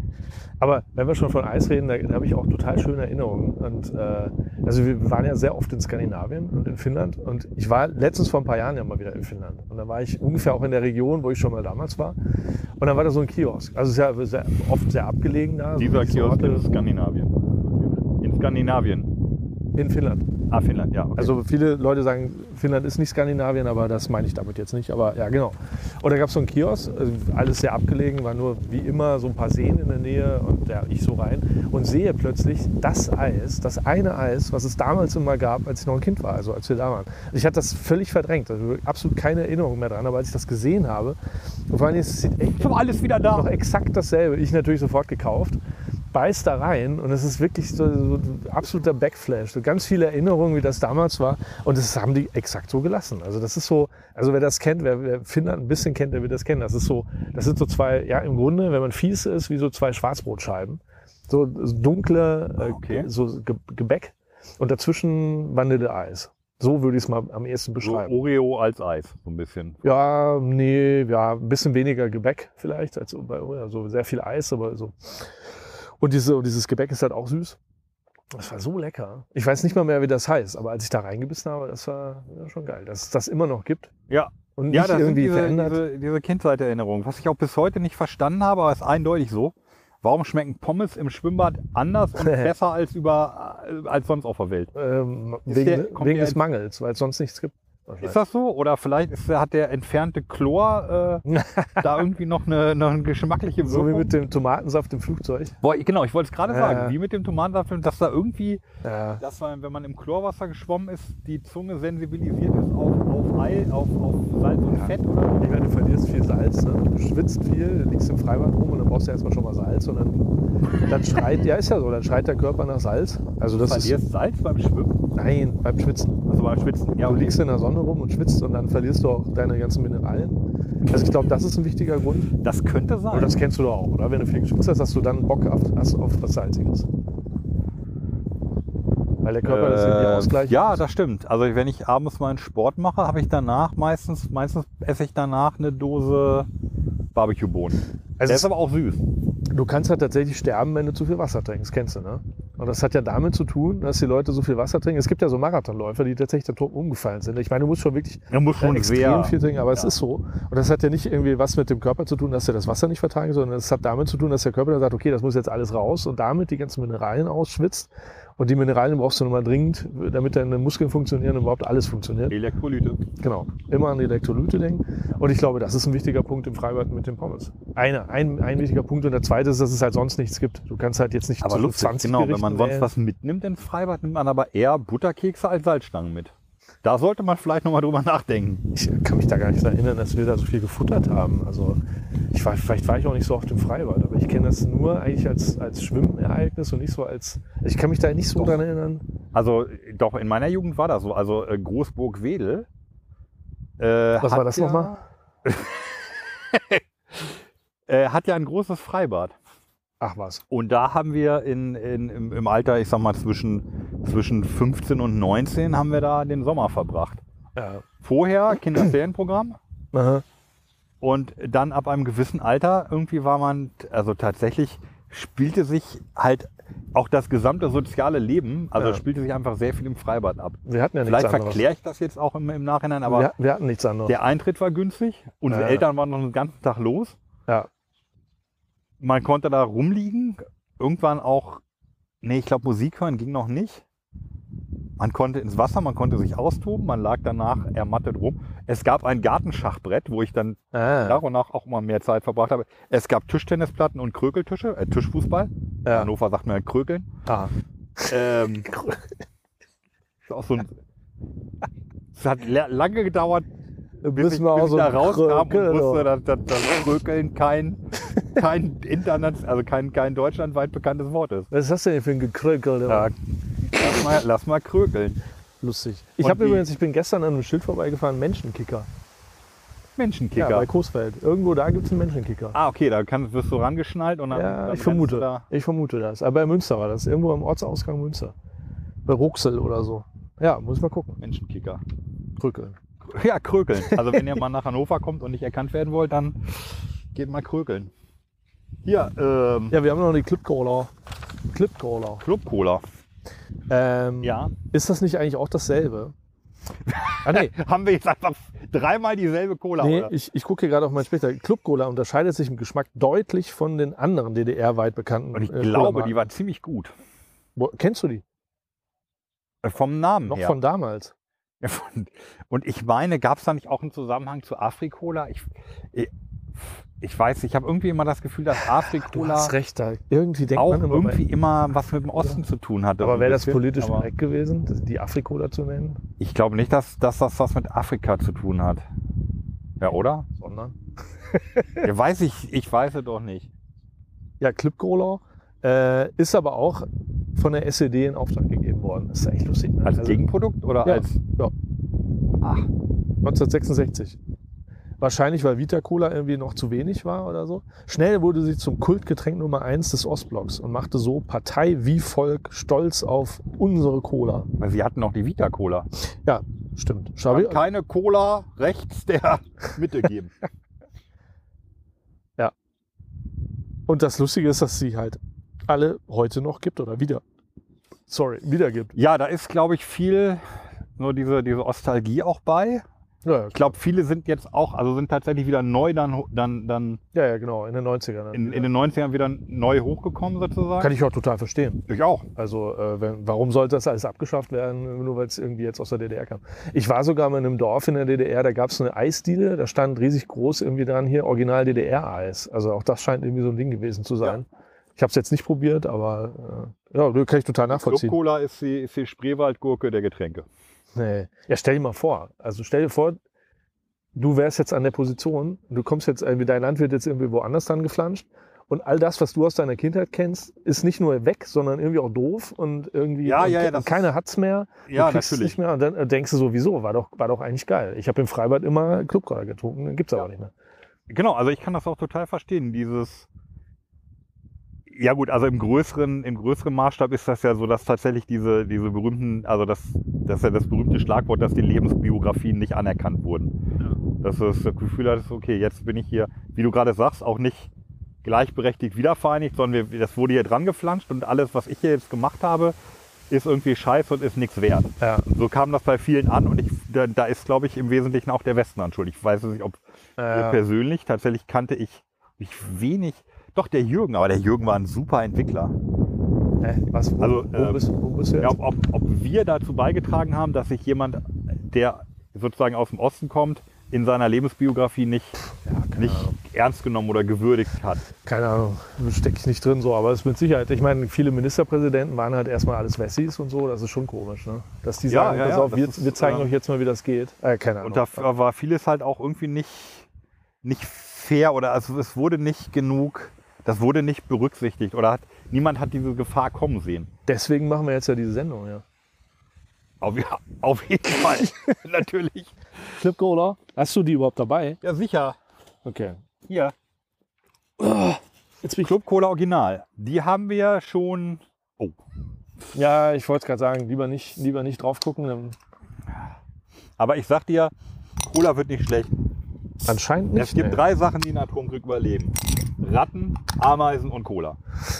Aber wenn wir schon von Eis reden, da, da habe ich auch total schöne Erinnerungen. Und, äh, also wir waren ja sehr oft in Skandinavien und in Finnland. Und ich war letztens vor ein paar Jahren ja mal wieder in Finnland. Und da war ich ungefähr auch in der Region, wo ich schon mal damals war. Und dann war da so ein Kiosk. Also sehr, sehr oft sehr abgelegen da. Dieser so Kiosk Orte. in Skandinavien. In Skandinavien. In Finnland. Ah, Finnland, ja. Okay. Also viele Leute sagen, Finnland ist nicht Skandinavien, aber das meine ich damit jetzt nicht. Aber ja, genau. Und da gab es so einen Kiosk, also alles sehr abgelegen, war nur wie immer so ein paar Seen in der Nähe und ja, ich so rein und sehe plötzlich das Eis, das eine Eis, was es damals immer gab, als ich noch ein Kind war, also als wir da waren. Also ich hatte das völlig verdrängt, also absolut keine Erinnerung mehr dran, aber als ich das gesehen habe, und vor allem ist es echt alles wieder da. noch exakt dasselbe, ich natürlich sofort gekauft. Beißt da rein und es ist wirklich so, so ein absoluter Backflash. So ganz viele Erinnerungen, wie das damals war. Und das haben die exakt so gelassen. Also das ist so, also wer das kennt, wer, wer Finnland ein bisschen kennt, der wird das kennen. Das ist so, das sind so zwei, ja im Grunde, wenn man fies ist, wie so zwei Schwarzbrotscheiben. So, so dunkle, äh, Okay. so Ge- Gebäck und dazwischen Vanilleeis. So würde ich es mal am ehesten So beschreiben. Oreo als Eis, so ein bisschen. Ja, nee, ja, ein bisschen weniger Gebäck vielleicht als bei Oreo. Also sehr viel Eis, aber so. Und diese, und dieses Gebäck ist halt auch süß. Das war so lecker. Ich weiß nicht mal mehr, wie das heißt, aber als ich da reingebissen habe, das war ja, schon geil, dass es das immer noch gibt. Ja. Und Ja, nicht das sind irgendwie diese, verändert. diese, diese Kindheitserinnerungen. Was ich auch bis heute nicht verstanden habe, aber ist eindeutig so. Warum schmecken Pommes im Schwimmbad anders und besser als, über, als sonst auf der Welt? Ähm, Ist wegen der- kommt wegen der des jetzt- Mangels, weil es sonst nichts gibt. Ist das so? Oder vielleicht ist, hat der entfernte Chlor äh, da irgendwie noch eine, noch eine geschmackliche So Wirkung? wie mit dem Tomatensaft im Flugzeug. Boah, genau, ich wollte es gerade Ja. sagen. Wie mit dem Tomatensaft, dass da irgendwie, Ja. dass man, wenn man im Chlorwasser geschwommen ist, die Zunge sensibilisiert ist auf, auf Ei, auf, auf Salz und Ja. Fett oder? Ich meine, du verlierst viel Salz, ne? Du schwitzt viel, du liegst im Freibad rum und dann brauchst du erstmal schon mal Salz und dann, dann schreit, ja ist ja so, dann schreit der Körper nach Salz. Also das Verlierst ist, Salz beim Schwimmen? nein, beim Schwitzen. Also beim Schwitzen. Ja, Du okay. liegst in der Sonne rum und schwitzt und dann verlierst du auch deine ganzen Mineralien. Also ich glaube, das ist ein wichtiger Grund. Das könnte sein. Und das kennst du doch auch, oder? Wenn du viel geschwitzt hast, dass du dann Bock hast, hast auf was Salziges. Weil der Körper das irgendwie Äh, ausgleicht. ja, das stimmt. Also wenn ich abends meinen Sport mache, habe ich danach meistens, meistens esse ich danach eine Dose Barbecue-Bohnen. Also Der es- ist aber auch süß. Du kannst halt tatsächlich sterben, wenn du zu viel Wasser trinkst, kennst du, ne? Und das hat ja damit zu tun, dass die Leute so viel Wasser trinken. Es gibt ja so Marathonläufer, die tatsächlich da tot umgefallen sind. Ich meine, du musst schon wirklich Er muss schon äh, extrem sehr. viel trinken, aber es ja. ist so. Und das hat ja nicht irgendwie was mit dem Körper zu tun, dass er das Wasser nicht vertragen, sondern es hat damit zu tun, dass der Körper dann sagt, okay, das muss jetzt alles raus und damit die ganzen Mineralien ausschwitzt. Und die Mineralien brauchst du nun mal dringend, damit deine Muskeln funktionieren und überhaupt alles funktioniert. Elektrolyte. Genau, immer an die Elektrolyte denken. Und ich glaube, das ist ein wichtiger Punkt im Freibad mit den Pommes. Eine, ein, ein wichtiger Punkt. Und der zweite ist, dass es halt sonst nichts gibt. Du kannst halt jetzt nicht Aber zwischen lustig, zwanzig genau. Wenn Gerichten man sonst wählen. was mitnimmt ins Freibad, nimmt man aber eher Butterkekse als Salzstangen mit. Da sollte man vielleicht nochmal drüber nachdenken. Ich kann mich da gar nicht erinnern, dass wir da so viel gefuttert haben. Also ich war, vielleicht war ich auch nicht so oft im Freibad, aber ich kenne das nur eigentlich als, als Schwimmereignis und nicht so als... Ich kann mich da nicht so Doch. dran erinnern. Also doch, in meiner Jugend war das so. Also äh, Großburg-Wedel. Äh, Was hat war das ja, nochmal? äh, hat ja ein großes Freibad. Ach was. Und da haben wir in, in, im, im Alter, ich sag mal, zwischen, zwischen fünfzehn und neunzehn haben wir da den Sommer verbracht. Ja. Vorher Kinderferienprogramm Aha. und dann ab einem gewissen Alter irgendwie war man, also tatsächlich spielte sich halt auch das gesamte soziale Leben, also Ja. spielte sich einfach sehr viel im Freibad ab. Wir hatten ja nichts Vielleicht anderes. verkläre ich das jetzt auch im, im Nachhinein, aber wir, wir hatten nichts anderes. der Eintritt war günstig. Unsere Ja. Eltern waren noch den ganzen Tag los. Ja. Man konnte da rumliegen. Irgendwann auch, nee, ich glaube Musik hören ging noch nicht. Man konnte ins Wasser, man konnte sich austoben, man lag danach ermattet rum. Es gab ein Gartenschachbrett, wo ich dann Ah. nach und nach auch mal mehr Zeit verbracht habe. Es gab Tischtennisplatten und Krökeltische, äh, Tischfußball. Ja. Hannover sagt man Krökeln. Ah. Ähm, ist auch so ein, es hat la- lange gedauert, bis ich, wir bis auch ich so da ein rauskam Krökel, und wusste, oder? dass, dass, dass Krökeln kein, kein Internet, also kein, kein deutschlandweit bekanntes Wort ist. Was ist das denn für ein Gekrökel? Ja, lass, mal, lass mal krökeln. lustig. Ich Und habe wie- übrigens, ich bin gestern an einem Schild vorbeigefahren, Menschenkicker. Menschenkicker. Ja, bei Coesfeld. Irgendwo da gibt es einen Menschenkicker. Ah, okay, da kann, wirst du rangeschnallt und dann. Ja, dann ich vermute. rennst du Da. Ich vermute das. Aber bei Münster war das. Irgendwo am Ortsausgang Münster. Bei Ruxel oder so. Ja, muss ich mal gucken. Menschenkicker. Krückeln. Ja, krökeln. Also wenn ihr mal nach Hannover kommt und nicht erkannt werden wollt, dann geht mal krökeln. Hier, ähm, Ja, wir haben noch die Clip Cola. Clip Cola. Club Cola. Ähm, Ja. Ist das nicht eigentlich auch dasselbe? Ah, nee. Haben wir jetzt einfach dreimal dieselbe Cola, Nee, oder? ich, ich gucke hier gerade auf meinen Später. Club Cola unterscheidet sich im Geschmack deutlich von den anderen D D R-weit bekannten. Und ich äh, glaube, Cola-Marken. die war ziemlich gut. Wo, kennst du die? Äh, Vom Namen Noch her. von damals. Ja, von- Und ich meine, gab es da nicht auch einen Zusammenhang zu Afrikola? Ich, ich, ich weiß, ich habe irgendwie immer das Gefühl, dass Du Afrikola hast recht, da irgendwie denkt auch man immer irgendwie bei- immer was mit dem Osten zu tun hatte. Aber so wäre ein das bisschen. politisch Aber korrekt gewesen, das- die Afrikola zu nennen? Ich glaube nicht, dass, dass das was mit Afrika zu tun hat. Ja, oder? Sondern? Ja, weiß ich, ich weiß es doch nicht. Ja, Clip Cola äh, ist aber auch von der S E D in Auftrag gegeben worden. Das ist echt lustig. Ne? Als Also, Gegenprodukt oder ja, als. ja, Ach, neunzehnhundertsechsundsechzig. Wahrscheinlich, weil Vita Cola irgendwie noch zu wenig war oder so. Schnell wurde sie zum Kultgetränk Nummer eins des Ostblocks und machte so Partei wie Volk stolz auf unsere Cola. weil sie hatten auch die Vita Cola. Ja, stimmt. Es Schau, kann keine Cola rechts der Mitte geben. und das Lustige ist, dass sie halt alle heute noch gibt oder wieder. Sorry, wieder gibt. Ja, da ist, glaube ich, viel nur diese, diese Nostalgie auch bei. Ja, Ich glaube, viele sind jetzt auch, also sind tatsächlich wieder neu dann, dann, dann ja, ja, genau, in den neunzigern. dann in, wieder. in den neunzigern wieder neu hochgekommen sozusagen. Kann ich auch total verstehen. ich auch. Also äh, wenn, warum sollte das alles abgeschafft werden, nur weil es irgendwie jetzt aus der D D R kam? Ich war sogar mal in einem Dorf in der D D R, da gab es eine Eisdiele, da stand riesig groß irgendwie dran hier, Original D D R-Eis. Also auch das scheint irgendwie so ein Ding gewesen zu sein. Ich habe es jetzt nicht probiert, aber äh, ja, das kann ich total Club nachvollziehen. Cola ist die, ist die Spreewaldgurke der Getränke. Nee. Ja, stell dir mal vor. Also stell dir vor, du wärst jetzt an der Position, du kommst jetzt, irgendwie, dein Land wird jetzt irgendwie woanders dann geflanscht und all das, was du aus deiner Kindheit kennst, ist nicht nur weg, sondern irgendwie auch doof und irgendwie Ja, und, ja, ja, und das keiner hat's mehr. Ja, du kriegst es natürlich. nicht mehr und dann denkst du so, wieso, war doch, war doch eigentlich geil. Ich habe im Freibad immer Club Cola getrunken, den gibt's aber nicht mehr. Genau, also ich kann das auch total verstehen. Dieses, ja gut, also im größeren, im größeren Maßstab ist das ja so, dass tatsächlich diese, diese berühmten, also das, das ist ja das berühmte Schlagwort, dass die Lebensbiografien nicht anerkannt wurden. Dass du das Gefühl hattest, okay, jetzt bin ich hier, wie du gerade sagst, auch nicht gleichberechtigt wiedervereinigt, sondern wir, das wurde hier dran geflanscht und alles, was ich hier jetzt gemacht habe, ist irgendwie scheiße und ist nichts wert. Ja. So kam das bei vielen an und ich, da, da ist, glaube ich, im Wesentlichen auch der Westen an schuld. Ich weiß nicht, ob Äh, persönlich, tatsächlich kannte ich, ich wenig, doch der Jürgen, aber der Jürgen war ein super Entwickler. äh, was, wo, Also, wo, äh, bist, wo bist du jetzt? Ja, ob, ob, ob wir dazu beigetragen haben, dass sich jemand, der sozusagen aus dem Osten kommt, in seiner Lebensbiografie nicht, nicht ernst genommen oder gewürdigt hat. Keine Ahnung, stecke ich nicht drin so, aber es ist mit Sicherheit. Ich meine, viele Ministerpräsidenten waren halt erstmal alles Wessis und so, das ist schon komisch, ne? Dass die Ja, sagen, ja, pass ja, auf, das wir, ist, wir zeigen äh, euch jetzt mal, wie das geht. Äh, keine Ahnung. Und da war vieles halt auch irgendwie nicht, nicht fair oder also es wurde nicht genug, das wurde nicht berücksichtigt oder hat, niemand hat diese Gefahr kommen sehen. Deswegen machen wir jetzt ja diese Sendung, ja. Auf, ja, auf jeden Fall, natürlich. Clip Cola, hast du die überhaupt dabei? Ja, sicher. Okay. Hier. Jetzt bin ich Club Cola Original. Die haben wir schon. Oh. Ja, ich wollte es gerade sagen, lieber nicht, lieber nicht drauf gucken. Dann Aber ich sag dir, Cola wird nicht schlecht. anscheinend nicht. Es gibt nee. drei Sachen, die einen Atomkrieg überleben: Ratten, Ameisen und Cola.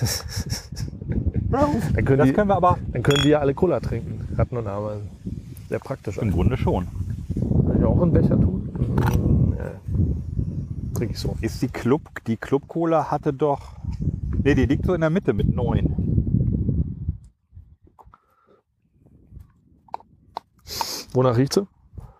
Dann können, Das die, können wir aber dann können die ja alle Cola trinken. Ratten und Ameisen. Sehr praktisch. im Grunde schon. Kann ich auch einen Becher tun? Mm, ja. Trinke ich so. Ist die Club, die Club Cola hatte doch. Ne, die liegt so in der Mitte mit neun. Wonach riecht sie?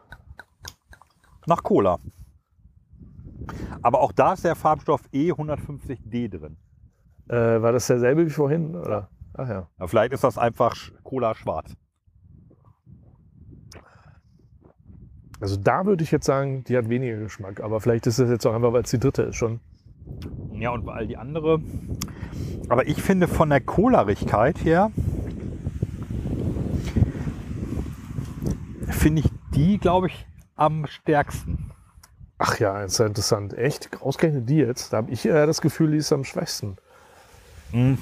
Nach Cola. Aber auch da ist der Farbstoff E hundertfünfzig D drin. Äh, war das derselbe wie vorhin? Oder? Ach ja. Ja, vielleicht ist das einfach Sch- Cola schwarz. Also da würde ich jetzt sagen, die hat weniger Geschmack. Aber vielleicht ist das jetzt auch einfach, weil es die dritte ist schon. Ja, und all die andere. Aber ich finde von der Colarigkeit her finde ich die, glaube ich, am stärksten. Ach ja, ist ja interessant. Echt? Ausgerechnet die jetzt? Da habe ich eher das Gefühl, die ist am schwächsten. Mhm.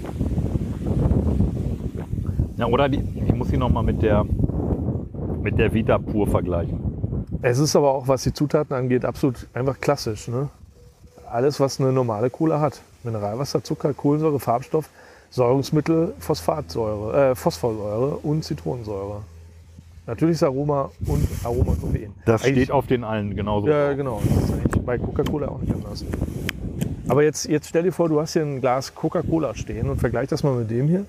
Ja, oder die, ich muss sie nochmal mit der, mit der Vita pur vergleichen. Es ist aber auch, was die Zutaten angeht, absolut einfach klassisch. Ne? Alles, was eine normale Cola hat. Mineralwasser, Zucker, Kohlensäure, Farbstoff, Säurungsmittel, Phosphatsäure, äh, Phosphorsäure und Zitronensäure. Natürliches Aroma und Aroma und Koffein. Das Eigentlich, steht auf den allen genauso. Ja, genau. Das ist eigentlich bei Coca-Cola auch nicht anders. Aber jetzt, jetzt stell dir vor, du hast hier ein Glas Coca-Cola stehen und vergleich das mal mit dem hier.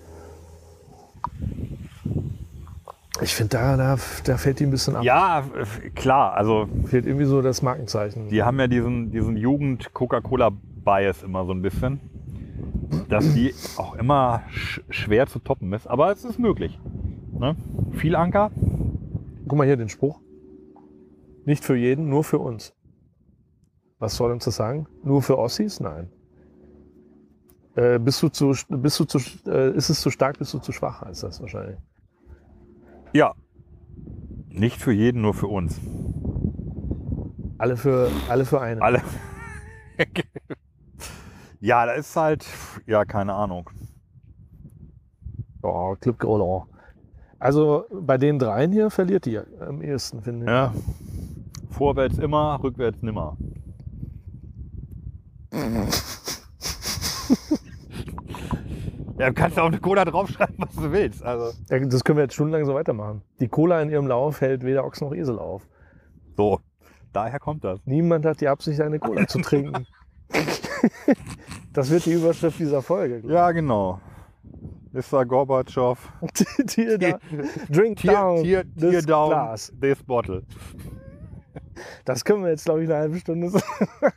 Ich finde, da, da, da fällt die ein bisschen ab. Ja, klar. Also Fehlt irgendwie so das Markenzeichen. die haben ja diesen, diesen Jugend-Coca-Cola-Bias immer so ein bisschen. Dass die auch immer sch schwer zu toppen ist. Aber es ist möglich. Ne? Viel Anker. Guck mal hier den Spruch. Nicht für jeden, nur für uns. Was soll uns das sagen? Nur für Ossis? Nein. Äh, bist du zu, bist du zu, äh, ist es zu stark, bist du zu schwach, heißt das wahrscheinlich. Ja. Nicht für jeden, nur für uns. Alle für, alle für einen. Alle. Ja, da ist halt, ja, keine Ahnung. Oh, Club Grolon. Also bei den dreien hier verliert die am ehesten, finde ich. Ja. Vorwärts immer, rückwärts nimmer. Ja, du kannst auch eine Cola draufschreiben, was du willst. Also. Ja, das können wir jetzt stundenlang so weitermachen. Die Cola in ihrem Lauf hält weder Ochs noch Esel auf. So, daher kommt das. Niemand hat die Absicht, eine Cola zu trinken. Das wird die Überschrift dieser Folge. Ja, genau. Mister Gorbatschow. Tear down, drink Tear, down tear, tear this down glass. this bottle. Das können wir jetzt, glaube ich, eine halbe Stunde sagen.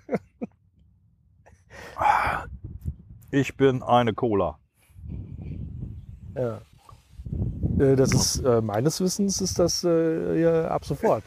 Ich bin eine Cola. Ja. Äh, Das ist, äh, meines Wissens ist das äh, hier ab sofort.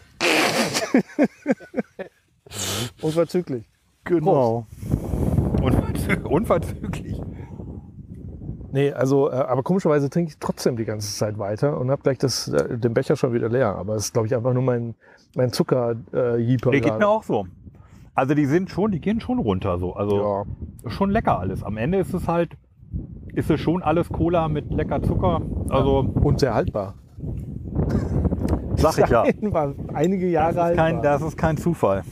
Unverzüglich. Genau. Unverzü unverzüglich. Nee, also, äh, aber komischerweise trinke ich trotzdem die ganze Zeit weiter und habe gleich das, äh, den Becher schon wieder leer. Aber es ist, glaube ich, einfach nur mein, mein Zucker-Jeeper. Der geht mir auch so. Also die sind schon, die gehen schon runter so. Also Ja. schon lecker alles. Am Ende ist es halt, ist es schon alles Cola mit lecker Zucker. Also Und sehr haltbar. sag ich ja. War einige Jahre Das ist, kein, haltbar. das ist kein Zufall.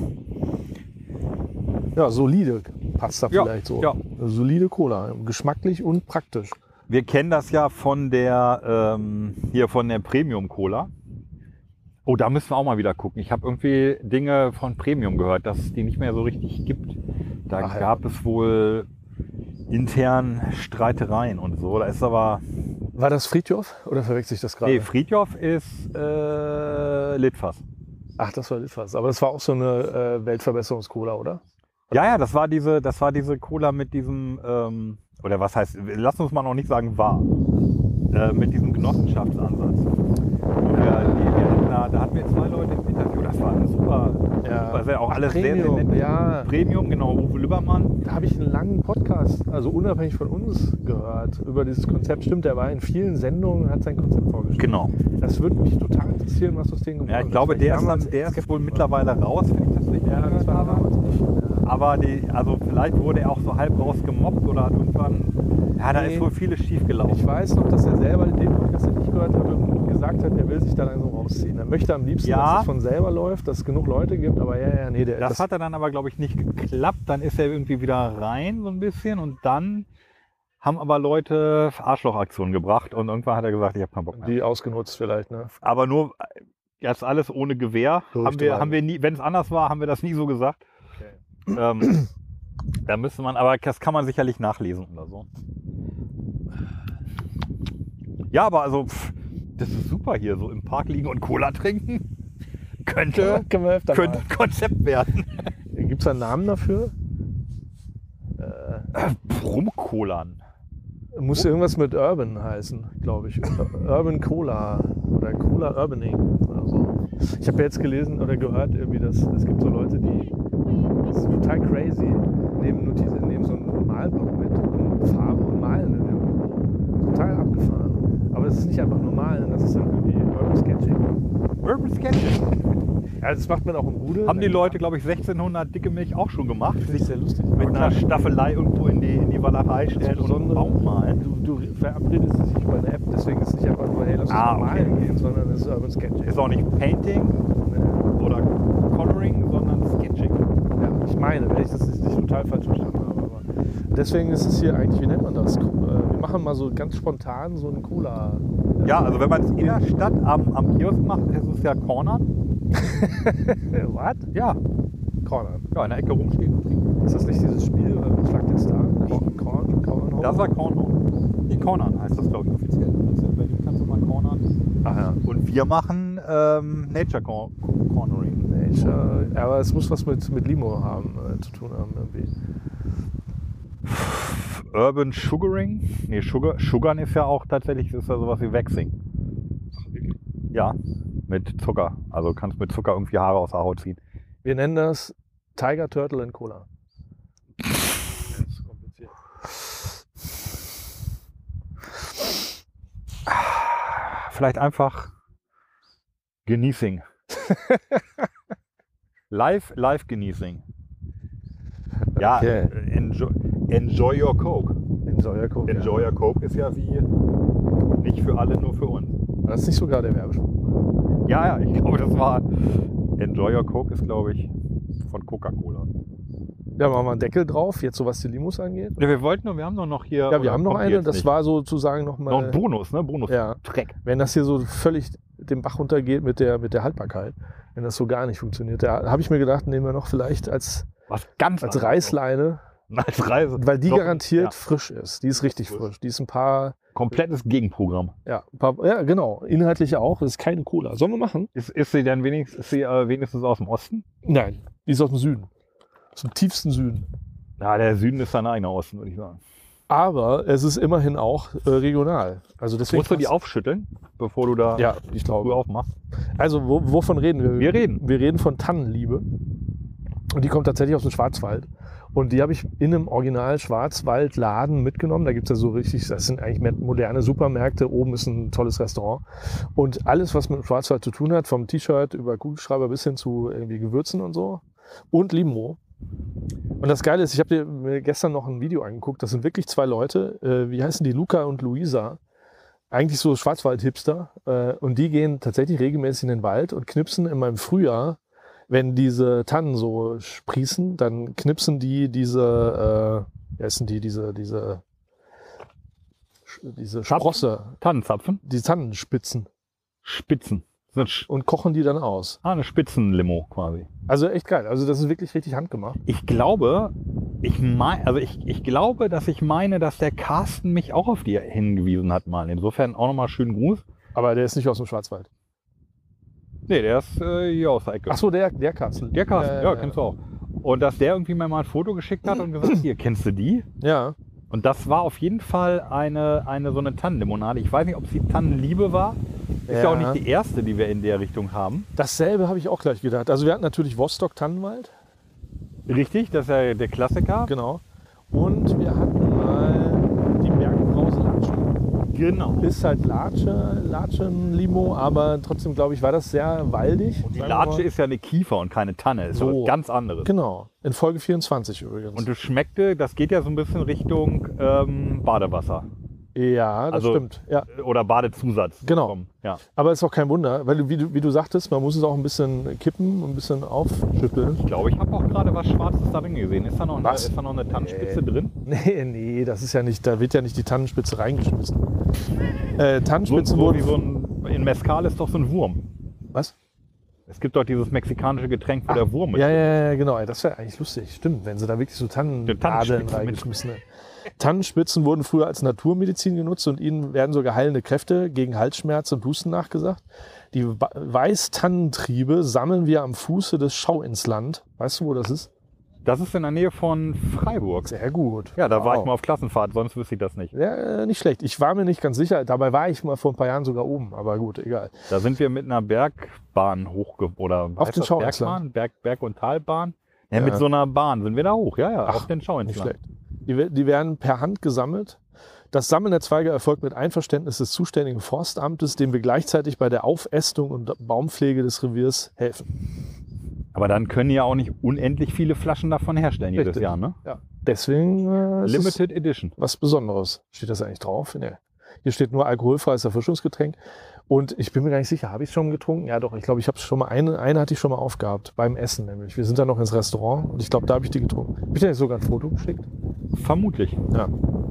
Ja, solide passt da Ja, vielleicht so. ja. Solide Cola, geschmacklich und praktisch. Wir kennen das ja von der ähm, hier von der Premium Cola. Oh, da müssen wir auch mal wieder gucken. Ich habe irgendwie Dinge von Premium gehört, dass es die nicht mehr so richtig gibt. Da Ach ja. gab es wohl intern Streitereien und so. Da ist aber War das Fridtjof oder verwechsel ich das gerade? nee, Fridtjof ist äh, Litfaß. Ach, das war Litfaß. Aber das war auch so eine äh, Weltverbesserungs-Cola, oder? Ja, ja, das war diese, das war diese Cola mit diesem, ähm, oder was heißt, lass uns mal noch nicht sagen war, äh, mit diesem Genossenschaftsansatz. Ja, die, wir hatten da, da hatten wir zwei Leute im Interview, das war ein super, Ja. das war auch Ach, alles Premium, sehr, sehr nett. ja. Premium, genau, Uwe Lübbermann. Da habe ich einen langen Podcast, also unabhängig von uns, gehört über dieses Konzept. Stimmt, der war in vielen Sendungen und hat sein Konzept vorgestellt. Genau. Das würde mich total interessieren, was aus denen geworden Ja, ich ist. glaube, Weil der ist, damals dann, der echt ist wohl skeptisch mittlerweile raus, wenn ich das richtig war. Ja, das gehört war habe. damals nicht. Ja. Aber die, also vielleicht wurde er auch so halb raus gemobbt oder hat irgendwann, ja, da Nee. ist wohl vieles schief gelaufen. Ich weiß noch, dass er selber in dem Podcast, den ich gehört habe, gesagt hat, er will sich da langsam rausziehen. Er möchte am liebsten, Ja. dass es von selber läuft, dass es genug Leute gibt, aber ja, ja, nee, der Das, hat er dann aber, glaube ich, nicht geklappt. Dann ist er irgendwie wieder rein, so ein bisschen. Und dann haben aber Leute Arschlochaktionen gebracht. Und irgendwann hat er gesagt, ich habe keinen Bock mehr. die ausgenutzt vielleicht, ne? Aber nur jetzt alles ohne Gewehr. So Haben wir, richtig haben wir nie, wenn es anders war, haben wir das nie so gesagt. Ähm, da müsste man, aber das kann man sicherlich nachlesen oder so. Ja, aber also, pff, das ist super hier, so im Park liegen und Cola trinken. Könnte, Können wir öfter könnte ein Konzept werden. Gibt es einen Namen dafür? Rumcolan. Muss irgendwas mit Urban heißen, glaube ich. Urban Cola oder Cola Urbaning oder so. Ich habe ja jetzt gelesen oder gehört, irgendwie, dass es gibt so Leute, die, das ist total crazy, nehmen, Notiz, nehmen so einen Malblock mit und Farbe und malen in irgendwo. Total abgefahren. Aber es ist nicht einfach nur malen, das ist dann irgendwie Urban Sketching. Urban Sketching. Ja, das macht man auch im Rudel. Haben die Leute, glaube ich, sechzehnhundert dicke Milch auch schon gemacht. Finde ich sehr lustig. Mit einer Staffelei irgendwo in die, in die Walachei stellen und einen Baum malen. Du, du verabredest dich über eine App, deswegen ist es nicht einfach nur, hey, lass uns Ah, mal okay. malen gehen, sondern es ist Urban Sketching. Ist auch nicht Painting oder Coloring, sondern Sketching. Ja, ich meine, wenn ich das nicht, nicht total falsch verstanden habe. Aber deswegen ist es hier eigentlich, wie nennt man das? Wir machen mal so ganz spontan so einen Cola. Ja, also wenn man es in der Stadt am, am Kiosk macht, ist es ja Cornern. Was? Ja, Corner. ja, in der Ecke rumstehen. Ist das nicht dieses Spiel? äh, Schlag den Star? Corn, Corn, Corn, Das war Cornhorn. Die Cornern heißt das, glaube ich, offiziell. Also in Berlin kannst du mal Cornern. Ach ja. Und wir machen ähm, Nature Cor Cornering. Nature. Aber es muss was mit, mit Limo haben, äh, zu tun haben irgendwie. Urban Sugaring. Nee, Sugar, Sugern ist ja auch tatsächlich, ist ja sowas wie Waxing. Ja, mit Zucker. Also kannst mit Zucker irgendwie Haare aus der Haut ziehen. Wir nennen das Tiger Turtle and Cola. Das ist kompliziert. Vielleicht einfach genießing. live, live genießing. Ja, Okay. enjoy, enjoy your Coke. Enjoy your Coke. Enjoy your Coke ist ja wie nicht für alle, nur für uns. War das nicht sogar der Werbespruch? Ja, ja, ich glaube, das war Enjoy your Coke ist, glaube ich, von Coca-Cola. Ja, machen wir einen Deckel drauf, jetzt so was die Limos angeht. Ja, wir wollten noch, wir haben doch noch hier. Ja, wir oder haben noch kommt die eine, jetzt das nicht? war sozusagen nochmal. noch ein Bonus, ne? Bonus. Ja. Dreck. Wenn das hier so völlig den Bach runtergeht mit der, mit der Haltbarkeit, wenn das so gar nicht funktioniert, da habe ich mir gedacht, nehmen wir noch vielleicht als, Was ganz als anderes. Reißleine, Als Reise. weil die Doch, garantiert ja. frisch ist. Die ist richtig Frisch. frisch. Die ist ein paar, Komplettes Gegenprogramm. ja, ein paar, ja genau, inhaltlich auch. Das ist keine Cola. Sollen wir machen? Ist, ist sie dann wenigstens, ist sie, äh, wenigstens aus dem Osten? Nein, die ist aus dem Süden. Aus dem tiefsten Süden. Ja, der Süden ist sein eigener Osten, würde ich sagen. Aber es ist immerhin auch äh, regional. Also deswegen Musst du die passt- aufschütteln, bevor du da Ja, ich Tür glaube. aufmachst? Also wo, wovon reden wir? Wir reden. Wir reden von Tannenliebe. Und die kommt tatsächlich aus dem Schwarzwald. Und die habe ich in einem Original Schwarzwaldladen mitgenommen. Da gibt es ja so richtig, das sind eigentlich mehr moderne Supermärkte. Oben ist ein tolles Restaurant. Und alles, was mit dem Schwarzwald zu tun hat, vom T-Shirt über Kugelschreiber bis hin zu irgendwie Gewürzen und so. Und Limo. Und das Geile ist, ich habe mir gestern noch ein Video angeguckt. Das sind wirklich zwei Leute. Äh, wie heißen die? Luca und Luisa. Eigentlich so Schwarzwald-Hipster. Äh, und die gehen tatsächlich regelmäßig in den Wald und knipsen in meinem Frühjahr, wenn diese Tannen so sprießen, dann knipsen die diese, äh, wie heißen die, diese, diese, diese Sprosse, Tannenzapfen? die Tannenspitzen Spitzen. Das ist Sch und kochen die dann aus. ah, eine Spitzenlimo quasi. Also echt geil. Also das ist wirklich richtig handgemacht. Ich glaube, ich mein, also ich, ich glaube, dass ich meine, dass der Carsten mich auch auf die hingewiesen hat mal. Insofern auch nochmal schönen Gruß. Aber der ist nicht aus dem Schwarzwald. Nee, der ist äh, hier aus der Ecke. Ach so, der, der Carsten. Der Carsten, Äh, ja, kennst du auch. Und dass der irgendwie mir mal ein Foto geschickt hat und gesagt, hier, kennst du die? Ja. Und das war auf jeden Fall eine, eine so eine Tannenlimonade. Ich weiß nicht, ob es die Tannenliebe war. Ist ja. Ja. auch nicht die erste, die wir in der Richtung haben. Dasselbe habe ich auch gleich gedacht. Also wir hatten natürlich Vostok-Tannenwald. Richtig, das ist ja der Klassiker. Genau. Und wir hatten mal die Bergbrause Latschen. Genau. Ist halt Latsche, Latschen-Limo, aber trotzdem, glaube ich, war das sehr waldig. Die sagen wir Latsche mal. ist ja eine Kiefer und keine Tanne. Ist So. was ganz anderes. Genau, in Folge vierundzwanzig übrigens. Und es schmeckte, das geht ja so ein bisschen Richtung ähm, Badewasser. ja, das also- stimmt. Ja. Oder Badezusatz. Genau. Vom- Ja. Aber ist auch kein Wunder, weil du, wie, du, wie du sagtest, man muss es auch ein bisschen kippen und ein bisschen aufschütteln. Ich glaube, ich habe auch gerade was Schwarzes darin gesehen. Ist da noch eine, Was? ist da noch eine Tannenspitze drin? Nee, nee, das ist ja nicht, da wird ja nicht die Tannenspitze reingeschmissen. Äh, So, Tannenspitzen so wurden. wie so ein, in Mezcal ist doch so ein Wurm. Was? Es gibt doch dieses mexikanische Getränk, wo der Wurm Ja, ist. ja, ja, genau. Das wäre eigentlich lustig. Stimmt, wenn sie da wirklich so Tannennadeln Tannenspitzen reingeschmissen hätten. Tannenspitzen wurden früher als Naturmedizin genutzt und ihnen werden sogar heilende Kräfte gegen Halsschmerz und Husten nachgesagt. Die Wa- Weißtannentriebe sammeln wir am Fuße des Schauinsland. Weißt du, wo das ist? Das ist in der Nähe von Freiburg. Sehr gut. Ja, da war Wow. ich mal auf Klassenfahrt, sonst wüsste ich das nicht. Ja, äh, nicht schlecht. Ich war mir nicht ganz sicher. Dabei war ich mal vor ein paar Jahren sogar oben. Aber gut, egal. Da sind wir mit einer Bergbahn hochge... Oder Auf heißt den das Schauinsland. Bergbahn? Berg, Berg- und Talbahn? Ja, Ja. mit so einer Bahn sind wir da hoch. Ja, ja, Ach, auf den Nicht Schauinsland. schlecht. Die, we- die werden per Hand gesammelt. Das Sammeln der Zweige erfolgt mit Einverständnis des zuständigen Forstamtes, dem wir gleichzeitig bei der Aufästung und Baumpflege des Reviers helfen. Aber dann können ja auch nicht unendlich viele Flaschen davon herstellen jedes Richtig. Jahr, ne? Ja. Deswegen äh, ist es Limited Edition. was Besonderes. Steht das eigentlich drauf? Nee. Hier steht nur alkoholfreies Erfrischungsgetränk. Und ich bin mir gar nicht sicher, habe ich es schon getrunken? Ja doch, ich glaube, ich habe es schon mal, eine, eine hatte ich schon mal aufgehabt, beim Essen nämlich. Wir sind dann noch ins Restaurant und ich glaube, da habe ich die getrunken. Habe ich dir nicht sogar ein Foto geschickt? Vermutlich. Ja.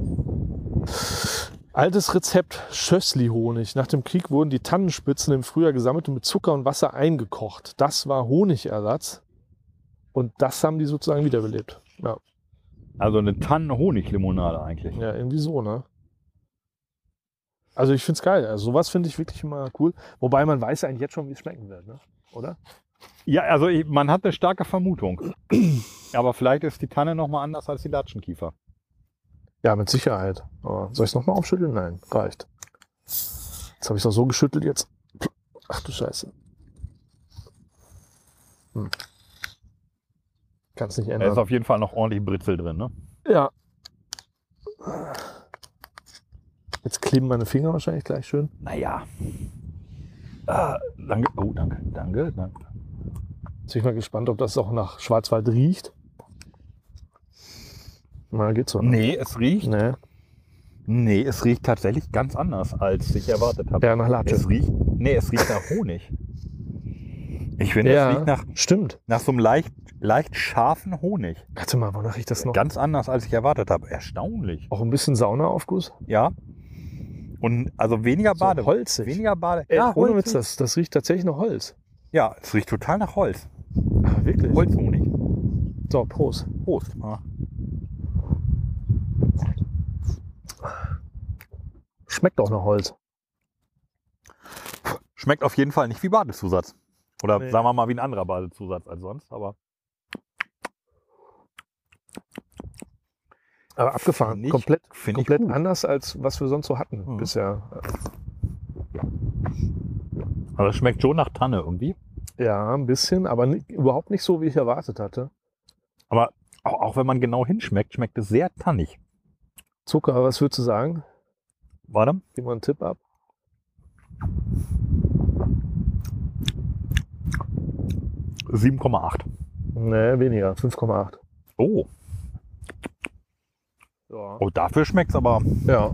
Altes Rezept Schössli-Honig. Nach dem Krieg wurden die Tannenspitzen im Frühjahr gesammelt und mit Zucker und Wasser eingekocht. Das war Honigersatz. Und das haben die sozusagen wiederbelebt. Ja, Also eine Tannen-Honig-Limonade eigentlich. ja irgendwie so, ne? Also ich finde es geil. Also sowas finde ich wirklich immer cool. Wobei man weiß eigentlich jetzt schon, wie es schmecken wird, ne? Oder? Ja, also ich, man hat eine starke Vermutung. Aber vielleicht ist die Tanne nochmal anders als die Latschenkiefer. Ja, mit Sicherheit. Aber soll ich es nochmal aufschütteln? Nein, reicht. Jetzt habe ich es auch so geschüttelt jetzt. Ach du Scheiße. Hm. Kannst nicht Da ändern. ist auf jeden Fall noch ordentlich Britzel drin, ne? Ja. Jetzt kleben meine Finger wahrscheinlich gleich schön. Naja. Ah, danke. Oh, danke, danke, danke. Jetzt bin ich mal gespannt, ob das auch nach Schwarzwald riecht. Na, geht's so. Nee, es riecht. Nee. Nee, es riecht tatsächlich ganz anders, als ich erwartet habe. Ja, nach Latsche. Es riecht. Nee, es riecht nach Honig. Ich finde, Ja, es riecht nach, stimmt. nach so einem leicht, leicht scharfen Honig. Warte mal, wonach riecht das noch? Ganz anders, als ich erwartet habe. Erstaunlich. Auch ein bisschen Saunaaufguss? Ja. Und also weniger So Bade. holzig. Weniger Bade. Ey, ja, ohne Witz, holzig. das, das riecht tatsächlich nach Holz. Ja, es riecht total nach Holz. Ah, wirklich? Holzhonig. So, Prost. Prost. Ja. Schmeckt auch nach Holz. Schmeckt auf jeden Fall nicht wie Badezusatz. Oder Nee. sagen wir mal wie ein anderer Badezusatz als sonst. Aber Aber abgefahren. Find ich- komplett find ich komplett gut. anders, als was wir sonst so hatten Mhm. bisher. also es schmeckt schon nach Tanne irgendwie. Ja, ein bisschen, aber nicht, überhaupt nicht so, wie ich erwartet hatte. Aber auch, auch wenn man genau hinschmeckt, schmeckt es sehr tannig. Zucker, was würdest du sagen? Warte. Gib mal einen Tipp ab. sieben Komma acht. Nee, weniger. fünf Komma acht. Oh. Ja. Oh, dafür schmeckt es aber ja.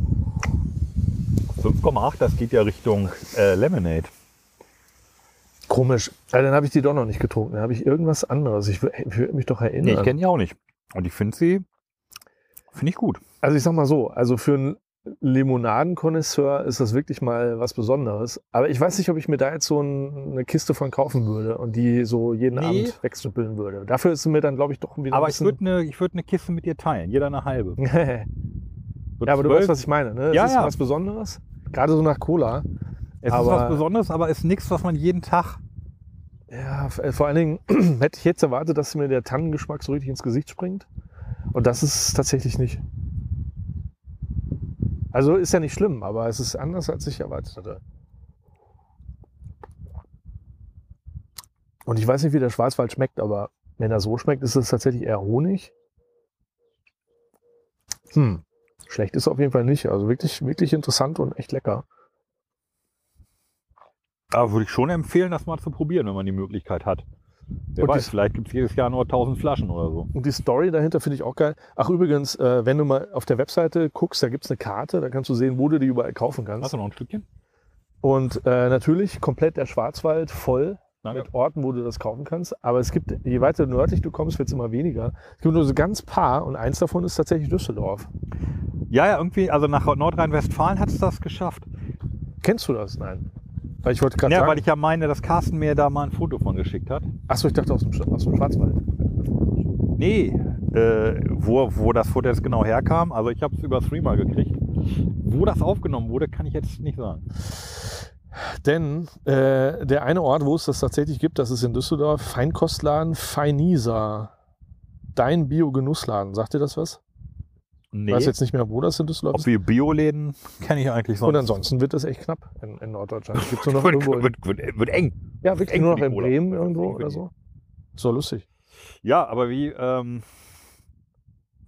fünf Komma acht. Das geht ja Richtung äh, Lemonade. Komisch. Ja, dann habe ich die doch noch nicht getrunken. Dann habe ich irgendwas anderes. Ich, wür- ich würde mich doch erinnern. Nee, ich kenne die auch nicht. Und ich finde sie, finde ich gut. Also ich sag mal so, also für einen Limonadenkonnoisseur ist das wirklich mal was Besonderes. Aber ich weiß nicht, ob ich mir da jetzt so ein, eine Kiste von kaufen würde und die so jeden Nee. Abend wegschnippeln würde. Dafür ist es mir dann, glaube ich, doch wieder Aber ein ich würde eine würd ne Kiste mit dir teilen. Jeder eine halbe. bisschen... So Ja, aber du zwölf. weißt, was ich meine. Ne? Es Ja, ist ja. was Besonderes. Gerade so nach Cola. Es ist aber- was Besonderes, aber ist nichts, was man jeden Tag... Ja, f- äh, vor allen Dingen hätte ich jetzt erwartet, dass mir der Tannengeschmack so richtig ins Gesicht springt. Und das ist es tatsächlich nicht. Also ist ja nicht schlimm, aber es ist anders, als ich erwartet hatte. Und ich weiß nicht, wie der Schwarzwald schmeckt, aber wenn er so schmeckt, ist es tatsächlich eher Honig. Hm. Schlecht ist er auf jeden Fall nicht. Also wirklich, wirklich interessant und echt lecker. Da würde ich schon empfehlen, das mal zu probieren, wenn man die Möglichkeit hat. Wer Und weiß, die- vielleicht gibt es jedes Jahr nur tausend Flaschen oder so. Und die Story dahinter finde ich auch geil. Ach übrigens, äh, wenn du mal auf der Webseite guckst, da gibt es eine Karte, da kannst du sehen, wo du die überall kaufen Hast kannst. du noch ein Stückchen? Und äh, natürlich komplett der Schwarzwald voll Danke. mit Orten, wo du das kaufen kannst. Aber es gibt, je weiter nördlich du kommst, wird es immer weniger. Es gibt nur so ganz paar und eins davon ist tatsächlich Düsseldorf. Ja, ja, irgendwie, also nach Nordrhein-Westfalen hat es das geschafft. Kennst du das? Nein. Weil ich wollte gerade Ja, sagen, weil ich ja meine, dass Carsten mir da mal ein Foto von geschickt hat. achso, ich dachte aus dem, Sch- aus dem Schwarzwald. Nee, äh, wo, wo das Foto jetzt genau herkam, also ich habe es über Streamer gekriegt. Wo das aufgenommen wurde, kann ich jetzt nicht sagen. Denn äh, der eine Ort, wo es das tatsächlich gibt, das ist in Düsseldorf, Feinkostladen Feinisa. Dein Bio-Genussladen. Sagt dir das was? Nee, Ich weiß jetzt nicht mehr, wo das in Düsseldorf ob ist. wir Bioläden kenne ich eigentlich sonst. Und ansonsten wird das echt knapp in, in Norddeutschland. Gibt nur noch wird, irgendwo in, wird, wird, wird eng. ja, wirklich eng nur für noch die in Cola. Bremen Wird irgendwo eng für oder die. so. So lustig. Ja, aber wie, ähm,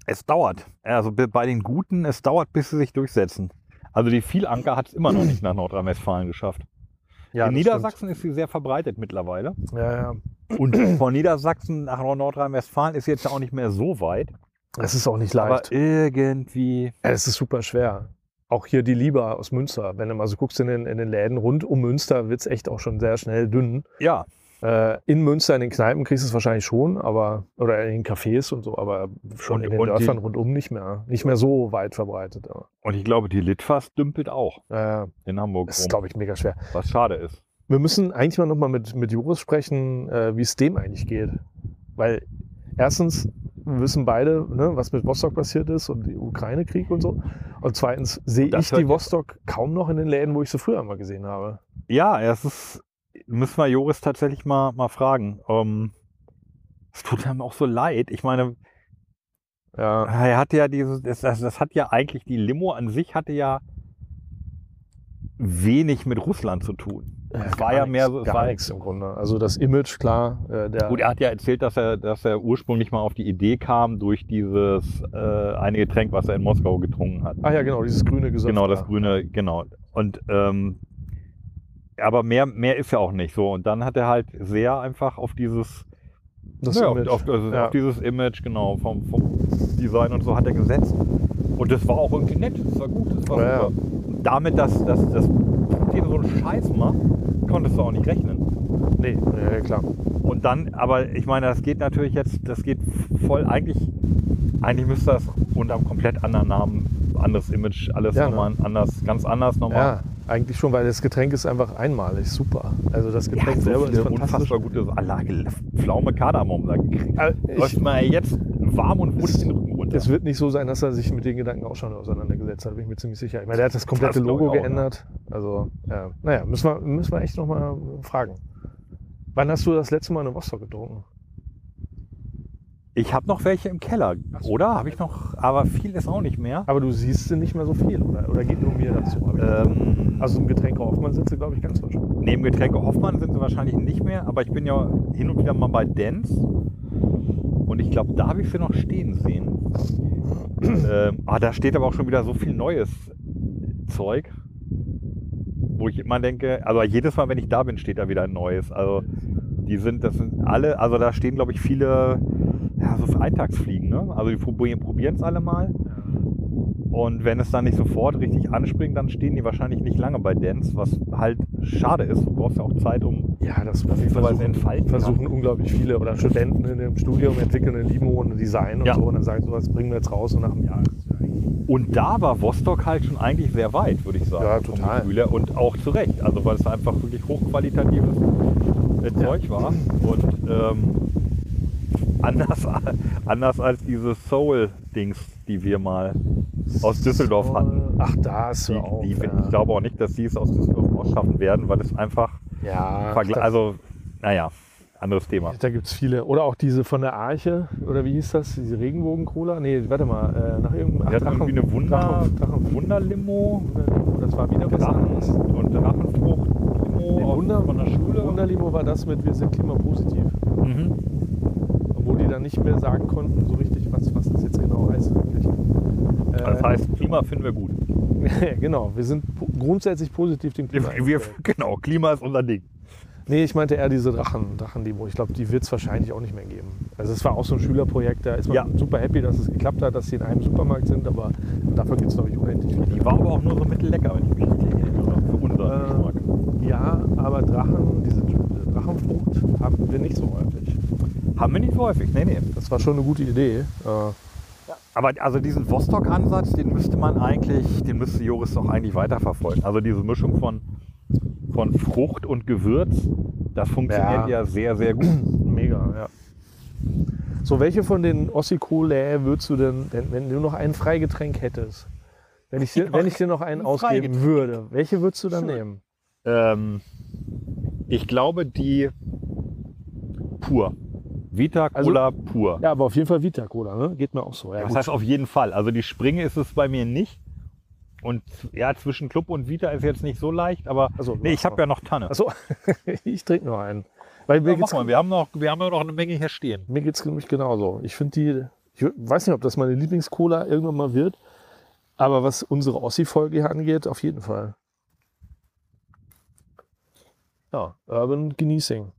Es dauert. Also bei den Guten, es dauert, bis sie sich durchsetzen. Also die Vielanker hat es immer noch nicht nach Nordrhein-Westfalen geschafft. Ja, in das Niedersachsen stimmt. ist sie sehr verbreitet mittlerweile. Ja, ja. Und von Niedersachsen nach Nordrhein-Westfalen ist jetzt auch nicht mehr so weit. Es ist auch nicht Aber leicht. irgendwie... Ja, es ist super schwer. Auch hier die Liba aus Münster. Wenn du mal so guckst in den, in den Läden rund um Münster, wird es echt auch schon sehr schnell dünn. Ja, Äh, in Münster, in den Kneipen kriegst du es wahrscheinlich schon, aber oder in den Cafés und so, aber schon Und- in den und Dörfern die- rundum nicht mehr. Nicht mehr so weit verbreitet. Aber, und ich glaube, die Litfaß dümpelt auch äh, in Hamburg das ist, rum, glaube ich, mega schwer. was schade ist. Wir müssen eigentlich mal nochmal mit, mit Joris sprechen, äh, wie es dem eigentlich geht. Weil erstens, wir wissen beide, ne, was mit Vostok passiert ist und der Ukraine-Krieg und so. Und zweitens sehe Das ich hört die jetzt- Vostok kaum noch in den Läden, wo ich sie früher mal gesehen habe. Ja, es ist, müssen wir Joris tatsächlich mal, mal fragen. Ähm, es tut einem auch so leid. Ich meine, Ja, er hat ja dieses, das, das, das hat ja eigentlich, die Limo an sich hatte ja wenig mit Russland zu tun. Es war ja mehr so, es gar war, nichts im Grunde. Also das Image, klar, äh, der gut, er hat ja erzählt, dass er, dass er ursprünglich mal auf die Idee kam durch dieses äh, eine Getränk, was er in Moskau getrunken hat. Ach ja, genau, dieses grüne Gesöff. Genau, das da. grüne, genau. Und ähm, aber mehr, mehr ist ja auch nicht so. Und dann hat er halt sehr einfach auf dieses, Das ja, Image. auf, auf, also Ja. auf dieses Image, genau, vom, vom Design und so hat er gesetzt. Und das war auch irgendwie nett, das war gut, das war Ja, ja. super. Und damit, dass, dass, dass Putin so einen Scheiß macht, konntest du auch nicht rechnen. Nee, ja, klar. Und dann, aber ich meine, das geht natürlich jetzt, das geht voll, eigentlich, eigentlich müsste das unter einem komplett anderen Namen, anderes Image, alles Ja, nochmal anders, ganz anders nochmal. Ja, eigentlich schon, weil das Getränk ist einfach einmalig, super. Also das Ja, Getränk so selber viele ist fantastisch. unfassbar gute Anlage, Pflaume Kardamom. Da Äh, läuft ich, mal jetzt warm und wusch Es- den Rücken runter. es wird nicht so sein, dass er sich mit den Gedanken auch schon auseinandergesetzt hat, bin ich mir ziemlich sicher. Ich meine, der hat das komplette Das glaub ich Logo auch, geändert. Also, ja. Naja, müssen wir, müssen wir echt nochmal fragen. Wann hast du das letzte Mal eine Vostok getrunken? Ich habe noch welche im Keller, oder? Habe ich noch, aber viel ist auch nicht mehr. Aber du siehst sie nicht mehr so viel, oder? Oder geht nur mir dazu? Hab ich Ähm, also im Getränke Hoffmann sind sie, glaube ich, ganz frisch. neben Getränke Hoffmann sind sie wahrscheinlich nicht mehr, aber ich bin ja hin und wieder mal bei Dance und ich glaube, da habe ich sie noch stehen sehen. ähm, ah, da steht aber auch schon wieder so viel neues Zeug, wo ich immer denke, also jedes Mal, wenn ich da bin, steht da wieder ein neues. Also die sind, das sind alle, also da stehen, glaube ich, viele, ja, so für Eintagsfliegen, ne? Also die probieren es alle mal. Und wenn es dann nicht sofort richtig anspringt, dann stehen die wahrscheinlich nicht lange bei Dance, was halt schade ist. Du brauchst ja auch Zeit, um Ja, das dass sich sowas entfalten kann. versuchen unglaublich viele oder Studenten in dem Studium entwickeln eine Limo und ein Design und Ja. so und dann sagen so, was bringen wir jetzt raus und nach einem Jahr ist es ja eigentlich- Und da war Vostok halt schon eigentlich sehr weit, würde ich sagen. Ja, vom total. Gefühl her. Und auch zu Recht. Also weil es einfach wirklich hochqualitatives äh, Zeug war. Und ähm, anders, anders als diese Soul-Dings, die wir mal aus Düsseldorf hatten. Ach, das Die, hör auf, die, ja. Ich glaube auch nicht, dass die es aus Düsseldorf ausschaffen werden, weil es einfach ja, vergle- da, also, naja, anderes Thema. da gibt es viele. Oder auch diese von der Arche, oder wie hieß das? Diese Regenbogen-Cola? Nee, warte mal, äh, nach irgendeinem Die hat irgendwie eine Wunder, Drachen, Drachen, Wunderlimo, das war wieder was Drachen anderes. und Drachenfrucht Nee, aus- Wunder, von der Schule. Wunderlimo war das mit Wir sind klimapositiv. Mhm. Wo die dann nicht mehr sagen konnten, so richtig, was, was das jetzt genau heißt wirklich. Das Äh, heißt, Klima finden wir gut. genau, wir sind po grundsätzlich positiv dem Klima Wir, wir, eingestellt. genau, Klima ist unser Ding. Nee, ich meinte eher diese Drachen, Drachendemo. Ich glaube, die wird es wahrscheinlich auch nicht mehr geben. Also es war auch so ein Schülerprojekt, da ist man Ja. super happy, dass es geklappt hat, dass sie in einem Supermarkt sind, aber dafür gibt es, glaube ich, unendlich viele. Die war aber auch nur so mittellecker, wenn ich mich richtig erinnere. Für unseren Geschmack. Äh, ja, aber Drachen, diese diese Drachenfrucht haben wir nicht so häufig. Haben wir nicht so häufig, nee, nee. Das war schon eine gute Idee. Äh, Aber also diesen Vostok-Ansatz, den müsste man eigentlich, den müsste Joris doch eigentlich weiterverfolgen. Also diese Mischung von, von Frucht und Gewürz, das funktioniert ja, Ja. sehr, sehr gut. Mega, ja. So, welche von den Ossikoläe würdest du denn, wenn, wenn du noch ein Freigetränk hättest, wenn ich, dir, wenn ich dir noch einen Ein ausgeben Freigetränk. würde, welche würdest du dann Schön. nehmen? Ähm, ich glaube, die pur. Vita Also- Cola pur. Ja, aber auf jeden Fall Vita Cola, ne? Geht mir auch so. Ja, Das gut. heißt auf jeden Fall. Also die Springe ist es bei mir nicht. Und ja, zwischen Club und Vita ist jetzt nicht so leicht, aber Ach so, nee, ich habe ja noch Tanne. Achso, ich trinke noch einen. Weil mir Ja, geht's, mach mal, wir haben noch, wir haben ja noch eine Menge hier stehen. mir geht's nämlich genauso. Ich finde die, Ich weiß nicht, ob das meine Lieblings-Cola irgendwann mal wird, aber was unsere Ossi-Folge hier angeht, auf jeden Fall. Ja, Urban Genießing.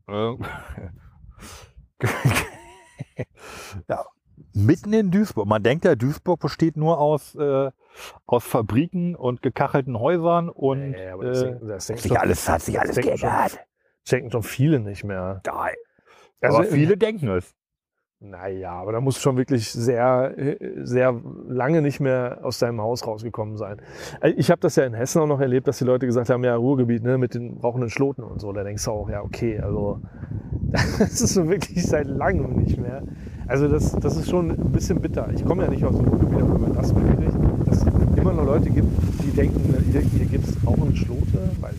Ja, mitten in Duisburg. Man denkt ja, Duisburg besteht nur aus, äh, aus Fabriken und gekachelten Häusern und Nee, aber das, äh, denken- das denken sich schon- alles, hat sich das alles denken schon- geändert. Das denken schon viele nicht mehr. Geil. Also, Aber viele denken es. Naja, aber da muss schon wirklich sehr, sehr lange nicht mehr aus deinem Haus rausgekommen sein. Ich habe das ja in Hessen auch noch erlebt, dass die Leute gesagt haben, ja, Ruhrgebiet, ne, mit den rauchenden Schloten und so. Da denkst du auch, ja, okay, also das ist so wirklich seit langem nicht mehr. Also das, das ist schon ein bisschen bitter. Ich komme ja nicht aus dem Ruhrgebiet, aber wenn man das mitkriegt, dass es immer noch Leute gibt, die denken, hier, hier gibt es rauchende Schlote, weil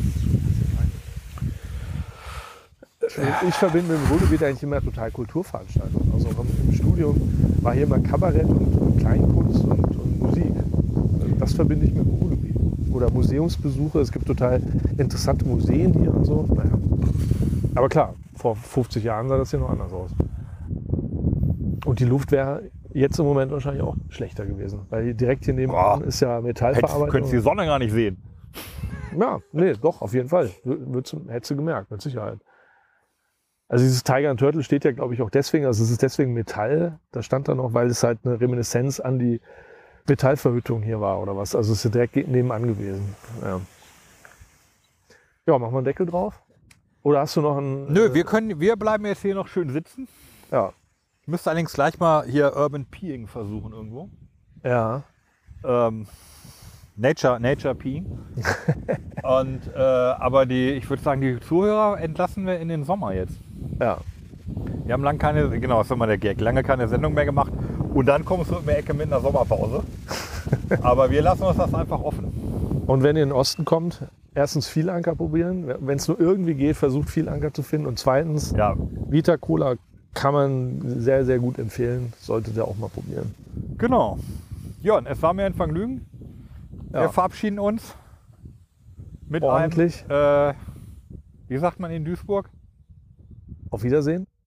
ich verbinde im Ruhrgebiet eigentlich immer total Kulturveranstaltungen. Also im Studium war hier immer Kabarett und, und Kleinkunst und, und Musik. Das verbinde ich mit dem Ruhrgebiet. Oder Museumsbesuche. Es gibt total interessante Museen hier und so. Naja. Aber klar, vor fünfzig Jahren sah das hier noch anders aus. Und die Luft wäre jetzt im Moment wahrscheinlich auch schlechter gewesen. Weil direkt hier nebenan Boah. ist ja Hättest, Metallverarbeitung. könntest die Sonne gar nicht sehen. Ja, nee, doch, auf jeden Fall. Würdest du- Hättest du gemerkt, mit Sicherheit. Also dieses Tiger and Turtle steht ja, glaube ich, auch deswegen, also es ist deswegen Metall, da stand da noch, weil es halt eine Reminiszenz an die Metallverhüttung hier war oder was. Also es ist direkt nebenan gewesen. Ja, ja, machen wir einen Deckel drauf? Oder hast du noch einen... Nö, wir können, wir bleiben jetzt hier noch schön sitzen. Ja. Ich müsste allerdings gleich mal hier Urban Peeing versuchen irgendwo. Ja. Ähm, Nature, Nature Peeing. Und, äh, aber die, ich würde sagen, die Zuhörer entlassen wir in den Sommer jetzt. Ja. Wir haben lange keine, genau, das ist immer der Gag, lange keine Sendung mehr gemacht. Und dann kommst du in die Ecke mit einer Sommerpause. Aber wir lassen uns das einfach offen. Und wenn ihr in den Osten kommt, erstens Vielanker probieren. Wenn es nur irgendwie geht, versucht Vielanker zu finden. Und zweitens, Ja, Vita Cola kann man sehr, sehr gut empfehlen. Solltet ihr auch mal probieren. genau. Jörn, es war mir ein Vergnügen. Ja. Wir verabschieden uns mit Ordentlich. einem, äh, wie sagt man in Duisburg? Auf Wiedersehen.